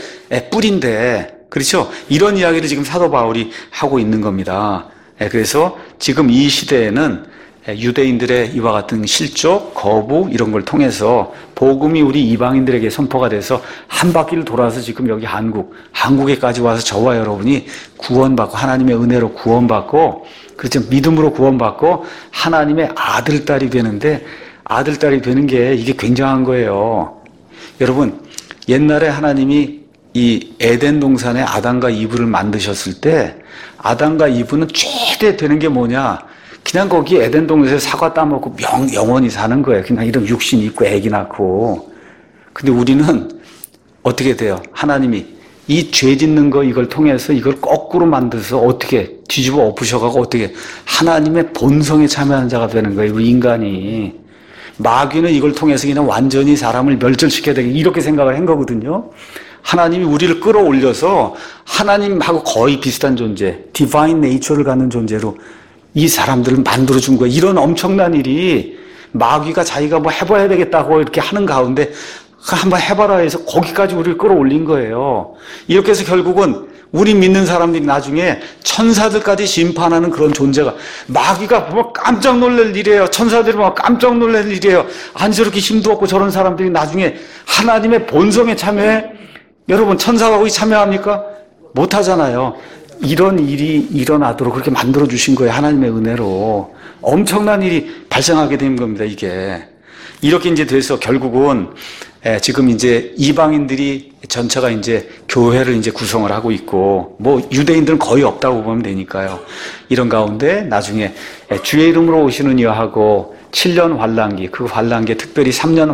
뿌리인데, 그렇죠? 이런 이야기를 지금 사도 바울이 하고 있는 겁니다. 그래서 지금 이 시대에는 유대인들의 이와 같은 실족, 거부 이런 걸 통해서 복음이 우리 이방인들에게 선포가 돼서 한 바퀴를 돌아서 지금 여기 한국에까지 와서 저와 여러분이 구원받고 하나님의 은혜로 구원받고, 그렇죠? 믿음으로 구원받고 하나님의 아들, 딸이 되는데, 아들, 딸이 되는 게 이게 굉장한 거예요. 여러분, 옛날에 하나님이 이 에덴 동산에 아담과 이브를 만드셨을 때 아담과 이브는 최대 되는 게 뭐냐? 그냥 거기 에덴 동산에서 사과 따먹고 영원히 사는 거예요. 그냥 이런 육신 입고 애기 낳고. 근데 우리는 어떻게 돼요? 하나님이 이 죄 짓는 거 이걸 통해서 이걸 거꾸로 만들어서 어떻게 뒤집어 엎으셔가고 어떻게 하나님의 본성에 참여하는 자가 되는 거예요. 우리 인간이. 마귀는 이걸 통해서 그냥 완전히 사람을 멸절시켜야 되게 이렇게 생각을 한 거거든요. 하나님이 우리를 끌어올려서 하나님하고 거의 비슷한 존재, 디바인 네이처를 갖는 존재로 이 사람들을 만들어준 거예요. 이런 엄청난 일이 마귀가 자기가 뭐 해봐야 되겠다고 이렇게 하는 가운데 한번 해봐라 해서 거기까지 우리를 끌어올린 거예요. 이렇게 해서 결국은 우리 믿는 사람들이 나중에 천사들까지 심판하는 그런 존재가, 마귀가 뭐 깜짝 놀랄 일이에요. 천사들이 뭐 깜짝 놀랄 일이에요. 아니 저렇게 힘도 없고 저런 사람들이 나중에 하나님의 본성에 참여해? 여러분 천사가 거기 참여합니까? 못하잖아요. 이런 일이 일어나도록 그렇게 만들어주신 거예요. 하나님의 은혜로. 엄청난 일이 발생하게 된 겁니다, 이게. 이렇게 이제 돼서 결국은 지금 이제 이방인들이 전체가 이제 교회를 이제 구성을 하고 있고, 뭐 유대인들은 거의 없다고 보면 되니까요. 이런 가운데 나중에 주의 이름으로 오시는 이와 하고 7년 환란기, 그 환란기에 특별히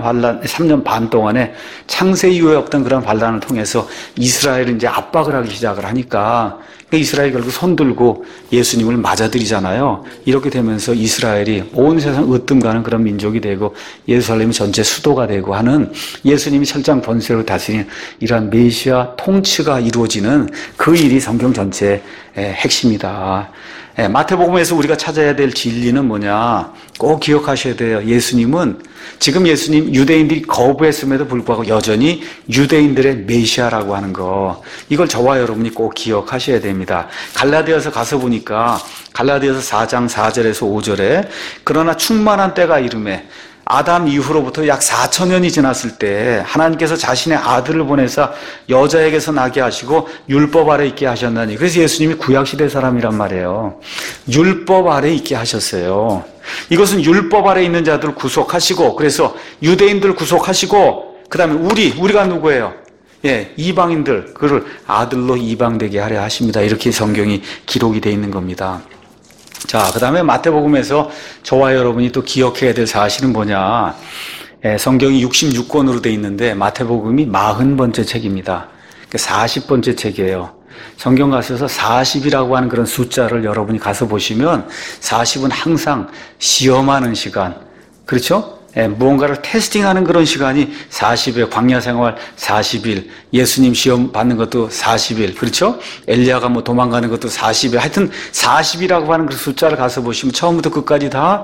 3년 반 동안에 창세 이후에 없던 그런 환란을 통해서 이스라엘은 이제 압박을 하기 시작을 하니까 그러니까 이스라엘이 결국 손들고 예수님을 맞아들이잖아요. 이렇게 되면서 이스라엘이 온 세상 으뜸가는 그런 민족이 되고 예루살렘이 전체 수도가 되고 하는 예수님이 철장 번세로 다스리는 이러한 메시아 통치가 이루어지는 그 일이 성경 전체의 핵심이다. 마태복음에서 우리가 찾아야 될 진리는 뭐냐? 꼭 기억하셔야 돼요. 예수님은 지금 예수님 유대인들이 거부했음에도 불구하고 여전히 유대인들의 메시아라고 하는 거, 이걸 저와 여러분이 꼭 기억하셔야 됩니다. 갈라디아서 가서 보니까 갈라디아서 4장 4절에서 5절에 그러나 충만한 때가 이르매 아담 이후로부터 약 4,000년이 지났을 때 하나님께서 자신의 아들을 보내사 여자에게서 나게 하시고 율법 아래 있게 하셨나니, 그래서 예수님이 구약시대 사람이란 말이에요. 율법 아래 있게 하셨어요. 이것은 율법 아래 있는 자들을 구속하시고, 그래서 유대인들 구속하시고, 그 다음에 우리가 누구예요? 이방인들, 그를 아들로 이방되게 하려 하십니다. 이렇게 성경이 기록이 되어 있는 겁니다. 자, 그 다음에 마태복음에서 저와 여러분이 또 기억해야 될 사실은 뭐냐? 성경이 66권으로 되어 있는데 마태복음이 40번째 책입니다. 40번째 책이에요. 성경 가셔서 40이라고 하는 그런 숫자를 여러분이 가서 보시면 40은 항상 시험하는 시간, 그렇죠? 무언가를 테스팅하는 그런 시간이 40일, 광야 생활 40일, 예수님 시험 받는 것도 40일, 그렇죠? 엘리야가 도망가는 것도 40일, 하여튼 40이라고 하는 그 숫자를 가서 보시면 처음부터 끝까지 다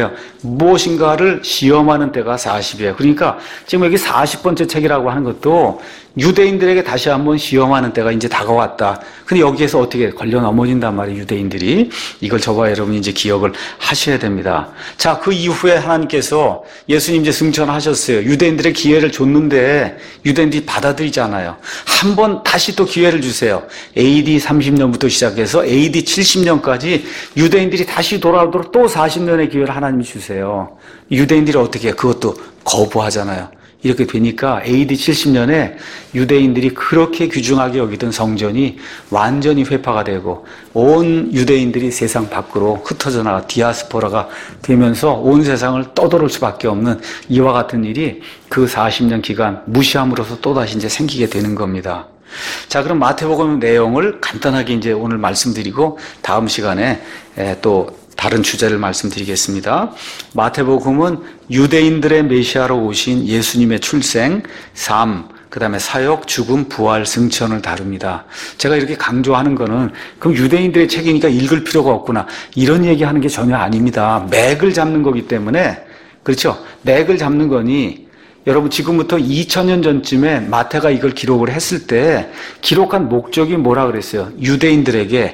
무엇인가를 시험하는 때가 40이에요. 그러니까 지금 여기 40번째 책이라고 하는 것도 유대인들에게 다시 한번 시험하는 때가 이제 다가왔다. 근데 여기에서 어떻게 걸려 넘어진단 말이에요, 유대인들이. 이걸 저와 여러분이 이제 기억을 하셔야 됩니다. 자, 그 이후에 하나님께서 예수님 이제 승천하셨어요. 유대인들의 기회를 줬는데 유대인들이 받아들이지 않아요. 한번 다시 또 기회를 주세요. AD 30년부터 시작해서 AD 70년까지 유대인들이 다시 돌아오도록 또 40년의 기회를 하나님이 주세요. 유대인들이 어떻게 해요? 그것도 거부하잖아요. 이렇게 되니까 AD 70년에 유대인들이 그렇게 귀중하게 여기던 성전이 완전히 회파가 되고 온 유대인들이 세상 밖으로 흩어져 나가 디아스포라가 되면서 온 세상을 떠돌을 수밖에 없는 이와 같은 일이 그 40년 기간 무시함으로써 또다시 이제 생기게 되는 겁니다. 자, 그럼 마태복음 내용을 간단하게 이제 오늘 말씀드리고 다음 시간에 또 다른 주제를 말씀드리겠습니다. 마태복음은 유대인들의 메시아로 오신 예수님의 출생, 삶, 그 다음에 사역, 죽음, 부활, 승천을 다룹니다. 제가 이렇게 강조하는 거는 그럼 유대인들의 책이니까 읽을 필요가 없구나, 이런 얘기하는 게 전혀 아닙니다. 맥을 잡는 거기 때문에, 그렇죠? 맥을 잡는 거니 여러분 지금부터 2000년 전쯤에 마태가 이걸 기록을 했을 때 기록한 목적이 뭐라 그랬어요? 유대인들에게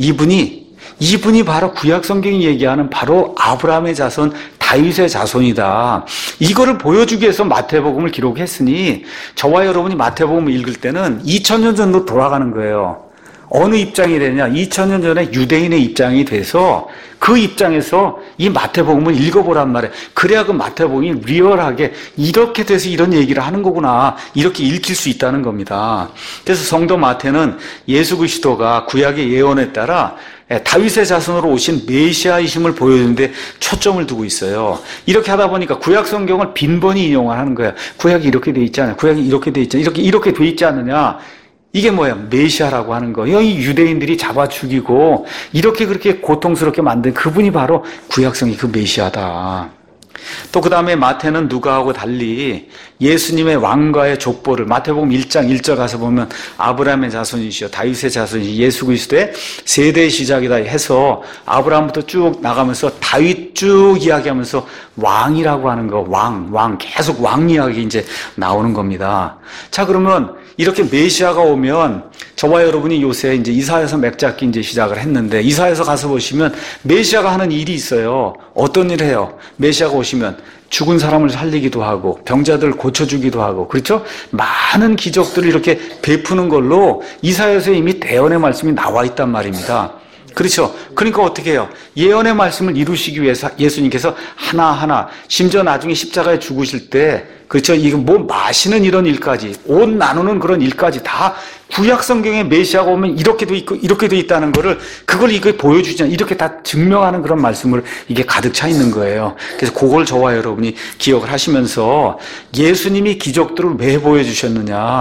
이분이 바로 구약 성경이 얘기하는 바로 아브라함의 자손, 다윗의 자손이다. 이거를 보여주기 위해서 마태복음을 기록했으니 저와 여러분이 마태복음을 읽을 때는 2000년 전으로 돌아가는 거예요. 어느 입장이 되냐? 2000년 전에 유대인의 입장이 돼서 그 입장에서 이 마태복음을 읽어보란 말이에요. 그래야 그 마태복음이 리얼하게 이렇게 돼서 이런 얘기를 하는 거구나, 이렇게 읽힐 수 있다는 겁니다. 그래서 성도 마태는 예수 그리스도가 구약의 예언에 따라 다윗의 자손으로 오신 메시아이심을 보여주는데 초점을 두고 있어요. 이렇게 하다 보니까 구약 성경을 빈번히 인용을 하는 거예요. 구약이 이렇게 돼 있지 않아요? 구약이 이렇게 돼 있지 않아요? 이렇게 돼 있지 않느냐? 이게 뭐야? 메시아라고 하는 거예요. 이 유대인들이 잡아 죽이고 이렇게 그렇게 고통스럽게 만든 그분이 바로 구약성이 그 메시아다. 또 그 다음에 마태는 누가하고 달리 예수님의 왕과의 족보를 마태복음 1장 1절 가서 보면 아브라함의 자손이시여 다윗의 자손이시여 예수 그리스도의 세대의 시작이다 해서 아브라함부터 쭉 나가면서 다윗 쭉 이야기하면서 왕이라고 하는 거, 왕 계속 왕 이야기 이제 나오는 겁니다. 자, 그러면 이렇게 메시아가 오면 저와 여러분이 요새 이제 이사야서 맥잡기 이제 시작을 했는데 이사야서 가서 보시면 메시아가 하는 일이 있어요. 어떤 일을 해요? 메시아가 오시면 죽은 사람을 살리기도 하고 병자들 고쳐주기도 하고, 그렇죠? 많은 기적들을 이렇게 베푸는 걸로 이사야서에 이미 대언의 말씀이 나와 있단 말입니다. 그렇죠? 그러니까 어떻게 해요? 예언의 말씀을 이루시기 위해서 예수님께서 하나하나, 심지어 나중에 십자가에 죽으실 때, 그렇죠? 이거 마시는 이런 일까지, 옷 나누는 그런 일까지 다 구약 성경에 메시아가 오면 이렇게 돼 있고 이렇게 돼 있다는 거를 그걸 이거 보여주지, 이렇게 다 증명하는 그런 말씀을 이게 가득 차 있는 거예요. 그래서 그걸 저와 여러분이 기억을 하시면서 예수님이 기적들을 왜 보여주셨느냐?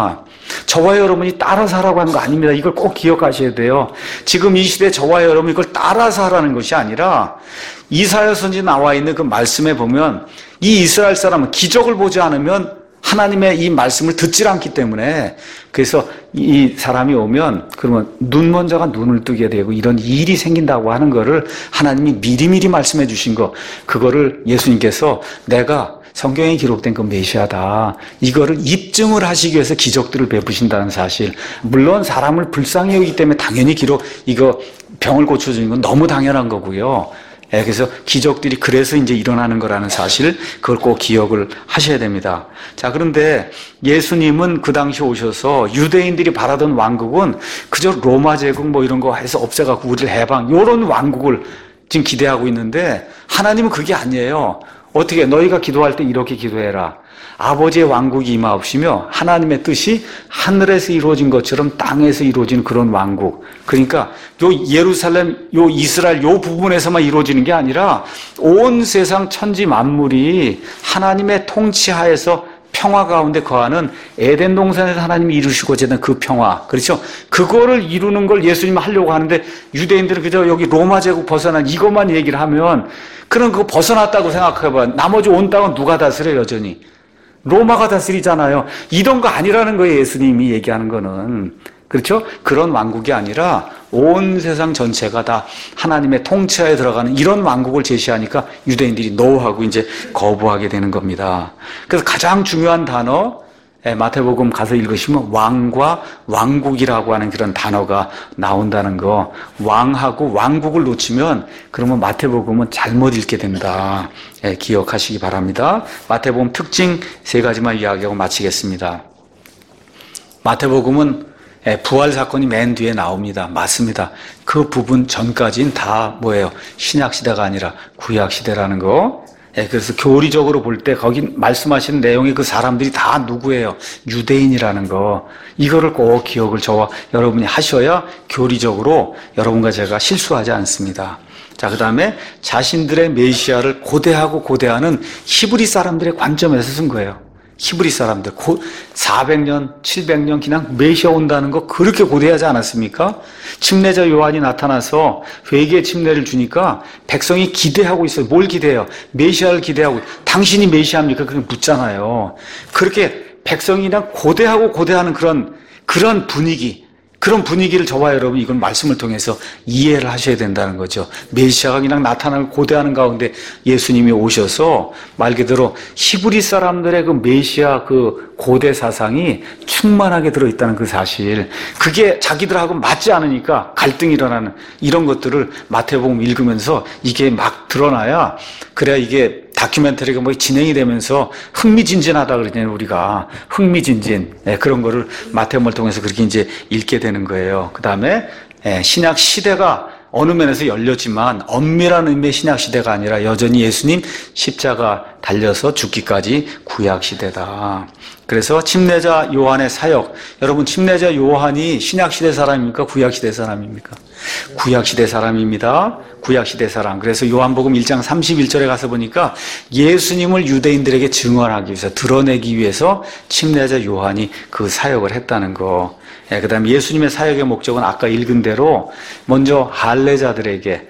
저와 여러분이 따라서 하라고 하는 거 아닙니다. 이걸 꼭 기억하셔야 돼요. 지금 이 시대 저와 여러분 이걸 따라서 하라는 것이 아니라 이사야 선지에 나와 있는 그 말씀에 보면 이 이스라엘 사람은 기적을 보지 않으면 하나님의 이 말씀을 듣질 않기 때문에 그래서 이 사람이 오면 그러면 눈먼자가 눈을 뜨게 되고 이런 일이 생긴다고 하는 거를 하나님이 미리미리 말씀해 주신 거 그거를 예수님께서 내가 성경에 기록된 그 메시아다. 이거를 입증을 하시기 위해서 기적들을 베푸신다는 사실. 물론 사람을 불쌍히 여기기 때문에 당연히 이거 병을 고쳐주는 건 너무 당연한 거고요. 그래서 기적들이 그래서 이제 일어나는 거라는 사실, 그걸 꼭 기억을 하셔야 됩니다. 자, 그런데 예수님은 그 당시 오셔서 유대인들이 바라던 왕국은 그저 로마 제국 뭐 이런 거 해서 없애갖고 우리를 해방, 요런 왕국을 지금 기대하고 있는데 하나님은 그게 아니에요. 어떻게 너희가 기도할 때 이렇게 기도해라. 아버지의 왕국이 임하옵시며 하나님의 뜻이 하늘에서 이루어진 것처럼 땅에서 이루어지는 그런 왕국. 그러니까 요 예루살렘, 요 이스라엘 요 부분에서만 이루어지는 게 아니라 온 세상 천지 만물이 하나님의 통치하에서 평화 가운데 거하는 에덴 동산에서 하나님이 이루시고자 했던 그 평화. 그렇죠? 그거를 이루는 걸 예수님은 하려고 하는데 유대인들은 그저 여기 로마 제국 벗어난 이것만 얘기를 하면 그럼 그거 벗어났다고 생각해봐. 나머지 온 땅은 누가 다스려 여전히? 로마가 다스리잖아요. 이런 거 아니라는 거예요. 예수님이 얘기하는 거는. 그렇죠? 그런 왕국이 아니라 온 세상 전체가 다 하나님의 통치하에 들어가는 이런 왕국을 제시하니까 유대인들이 노하고 이제 거부하게 되는 겁니다. 그래서 가장 중요한 단어, 마태복음 가서 읽으시면 왕과 왕국이라고 하는 그런 단어가 나온다는 거. 왕하고 왕국을 놓치면 그러면 마태복음은 잘못 읽게 된다. 기억하시기 바랍니다. 마태복음 특징 3가지만 이야기하고 마치겠습니다. 마태복음은 부활 사건이 맨 뒤에 나옵니다. 맞습니다. 그 부분 전까지는 다 뭐예요? 신약 시대가 아니라 구약 시대라는 거. 그래서 교리적으로 볼 때 거기 말씀하시는 내용이 그 사람들이 다 누구예요? 유대인이라는 거. 이거를 꼭 기억을 저와 여러분이 하셔야 교리적으로 여러분과 제가 실수하지 않습니다. 자, 그 다음에 자신들의 메시아를 고대하는 히브리 사람들의 관점에서 쓴 거예요. 히브리 사람들, 400년, 700년 그냥 메시아 온다는 거 그렇게 고대하지 않았습니까? 침례자 요한이 나타나서 회개의 침례를 주니까 백성이 기대하고 있어요. 뭘 기대해요? 메시아를 기대하고. 당신이 메시아입니까? 그렇게 묻잖아요. 그렇게 백성이 그냥 고대하는 그런 분위기, 그런 분위기를 저와 여러분 이건 말씀을 통해서 이해를 하셔야 된다는 거죠. 메시아가 그냥 나타나고 고대하는 가운데 예수님이 오셔서 말 그대로 히브리 사람들의 그 메시아 그 고대 사상이 충만하게 들어있다는 그 사실. 그게 자기들하고 맞지 않으니까 갈등이 일어나는 이런 것들을 마태복음 읽으면서 이게 막 드러나야 그래야 이게 다큐멘터리가 뭐 진행이 되면서 흥미진진하다 그러잖아요, 우리가. 흥미진진. 그런 거를 마태복음을 통해서 그렇게 이제 읽게 되는 거예요. 그 다음에 신약 시대가 어느 면에서 열렸지만 엄밀한 의미의 신약 시대가 아니라 여전히 예수님 십자가 달려서 죽기까지 구약 시대다. 그래서 침례자 요한의 사역. 여러분 침례자 요한이 신약 시대 사람입니까? 구약 시대 사람입니까? 구약 시대 사람입니다. 구약 시대 사람. 그래서 요한복음 1장 31절에 가서 보니까 예수님을 유대인들에게 증언하기 위해서 드러내기 위해서 침례자 요한이 그 사역을 했다는 거. 그 다음에 예수님의 사역의 목적은 아까 읽은 대로 먼저 할례자들에게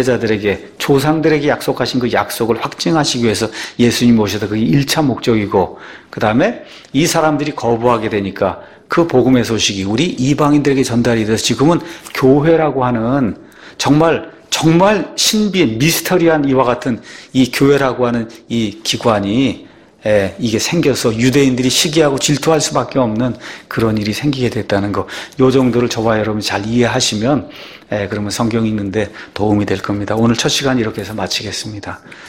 조상들에게 약속하신 그 약속을 확증하시기 위해서 예수님 오셔서 그게 1차 목적이고 그 다음에 이 사람들이 거부하게 되니까 그 복음의 소식이 우리 이방인들에게 전달이 돼서 지금은 교회라고 하는 정말 신비의 미스터리한 이와 같은 이 교회라고 하는 이 기관이 이게 생겨서 유대인들이 시기하고 질투할 수밖에 없는 그런 일이 생기게 됐다는 거. 요 정도를 저와 여러분이 잘 이해하시면 그러면 성경 읽는데 도움이 될 겁니다. 오늘 첫 시간 이렇게 해서 마치겠습니다.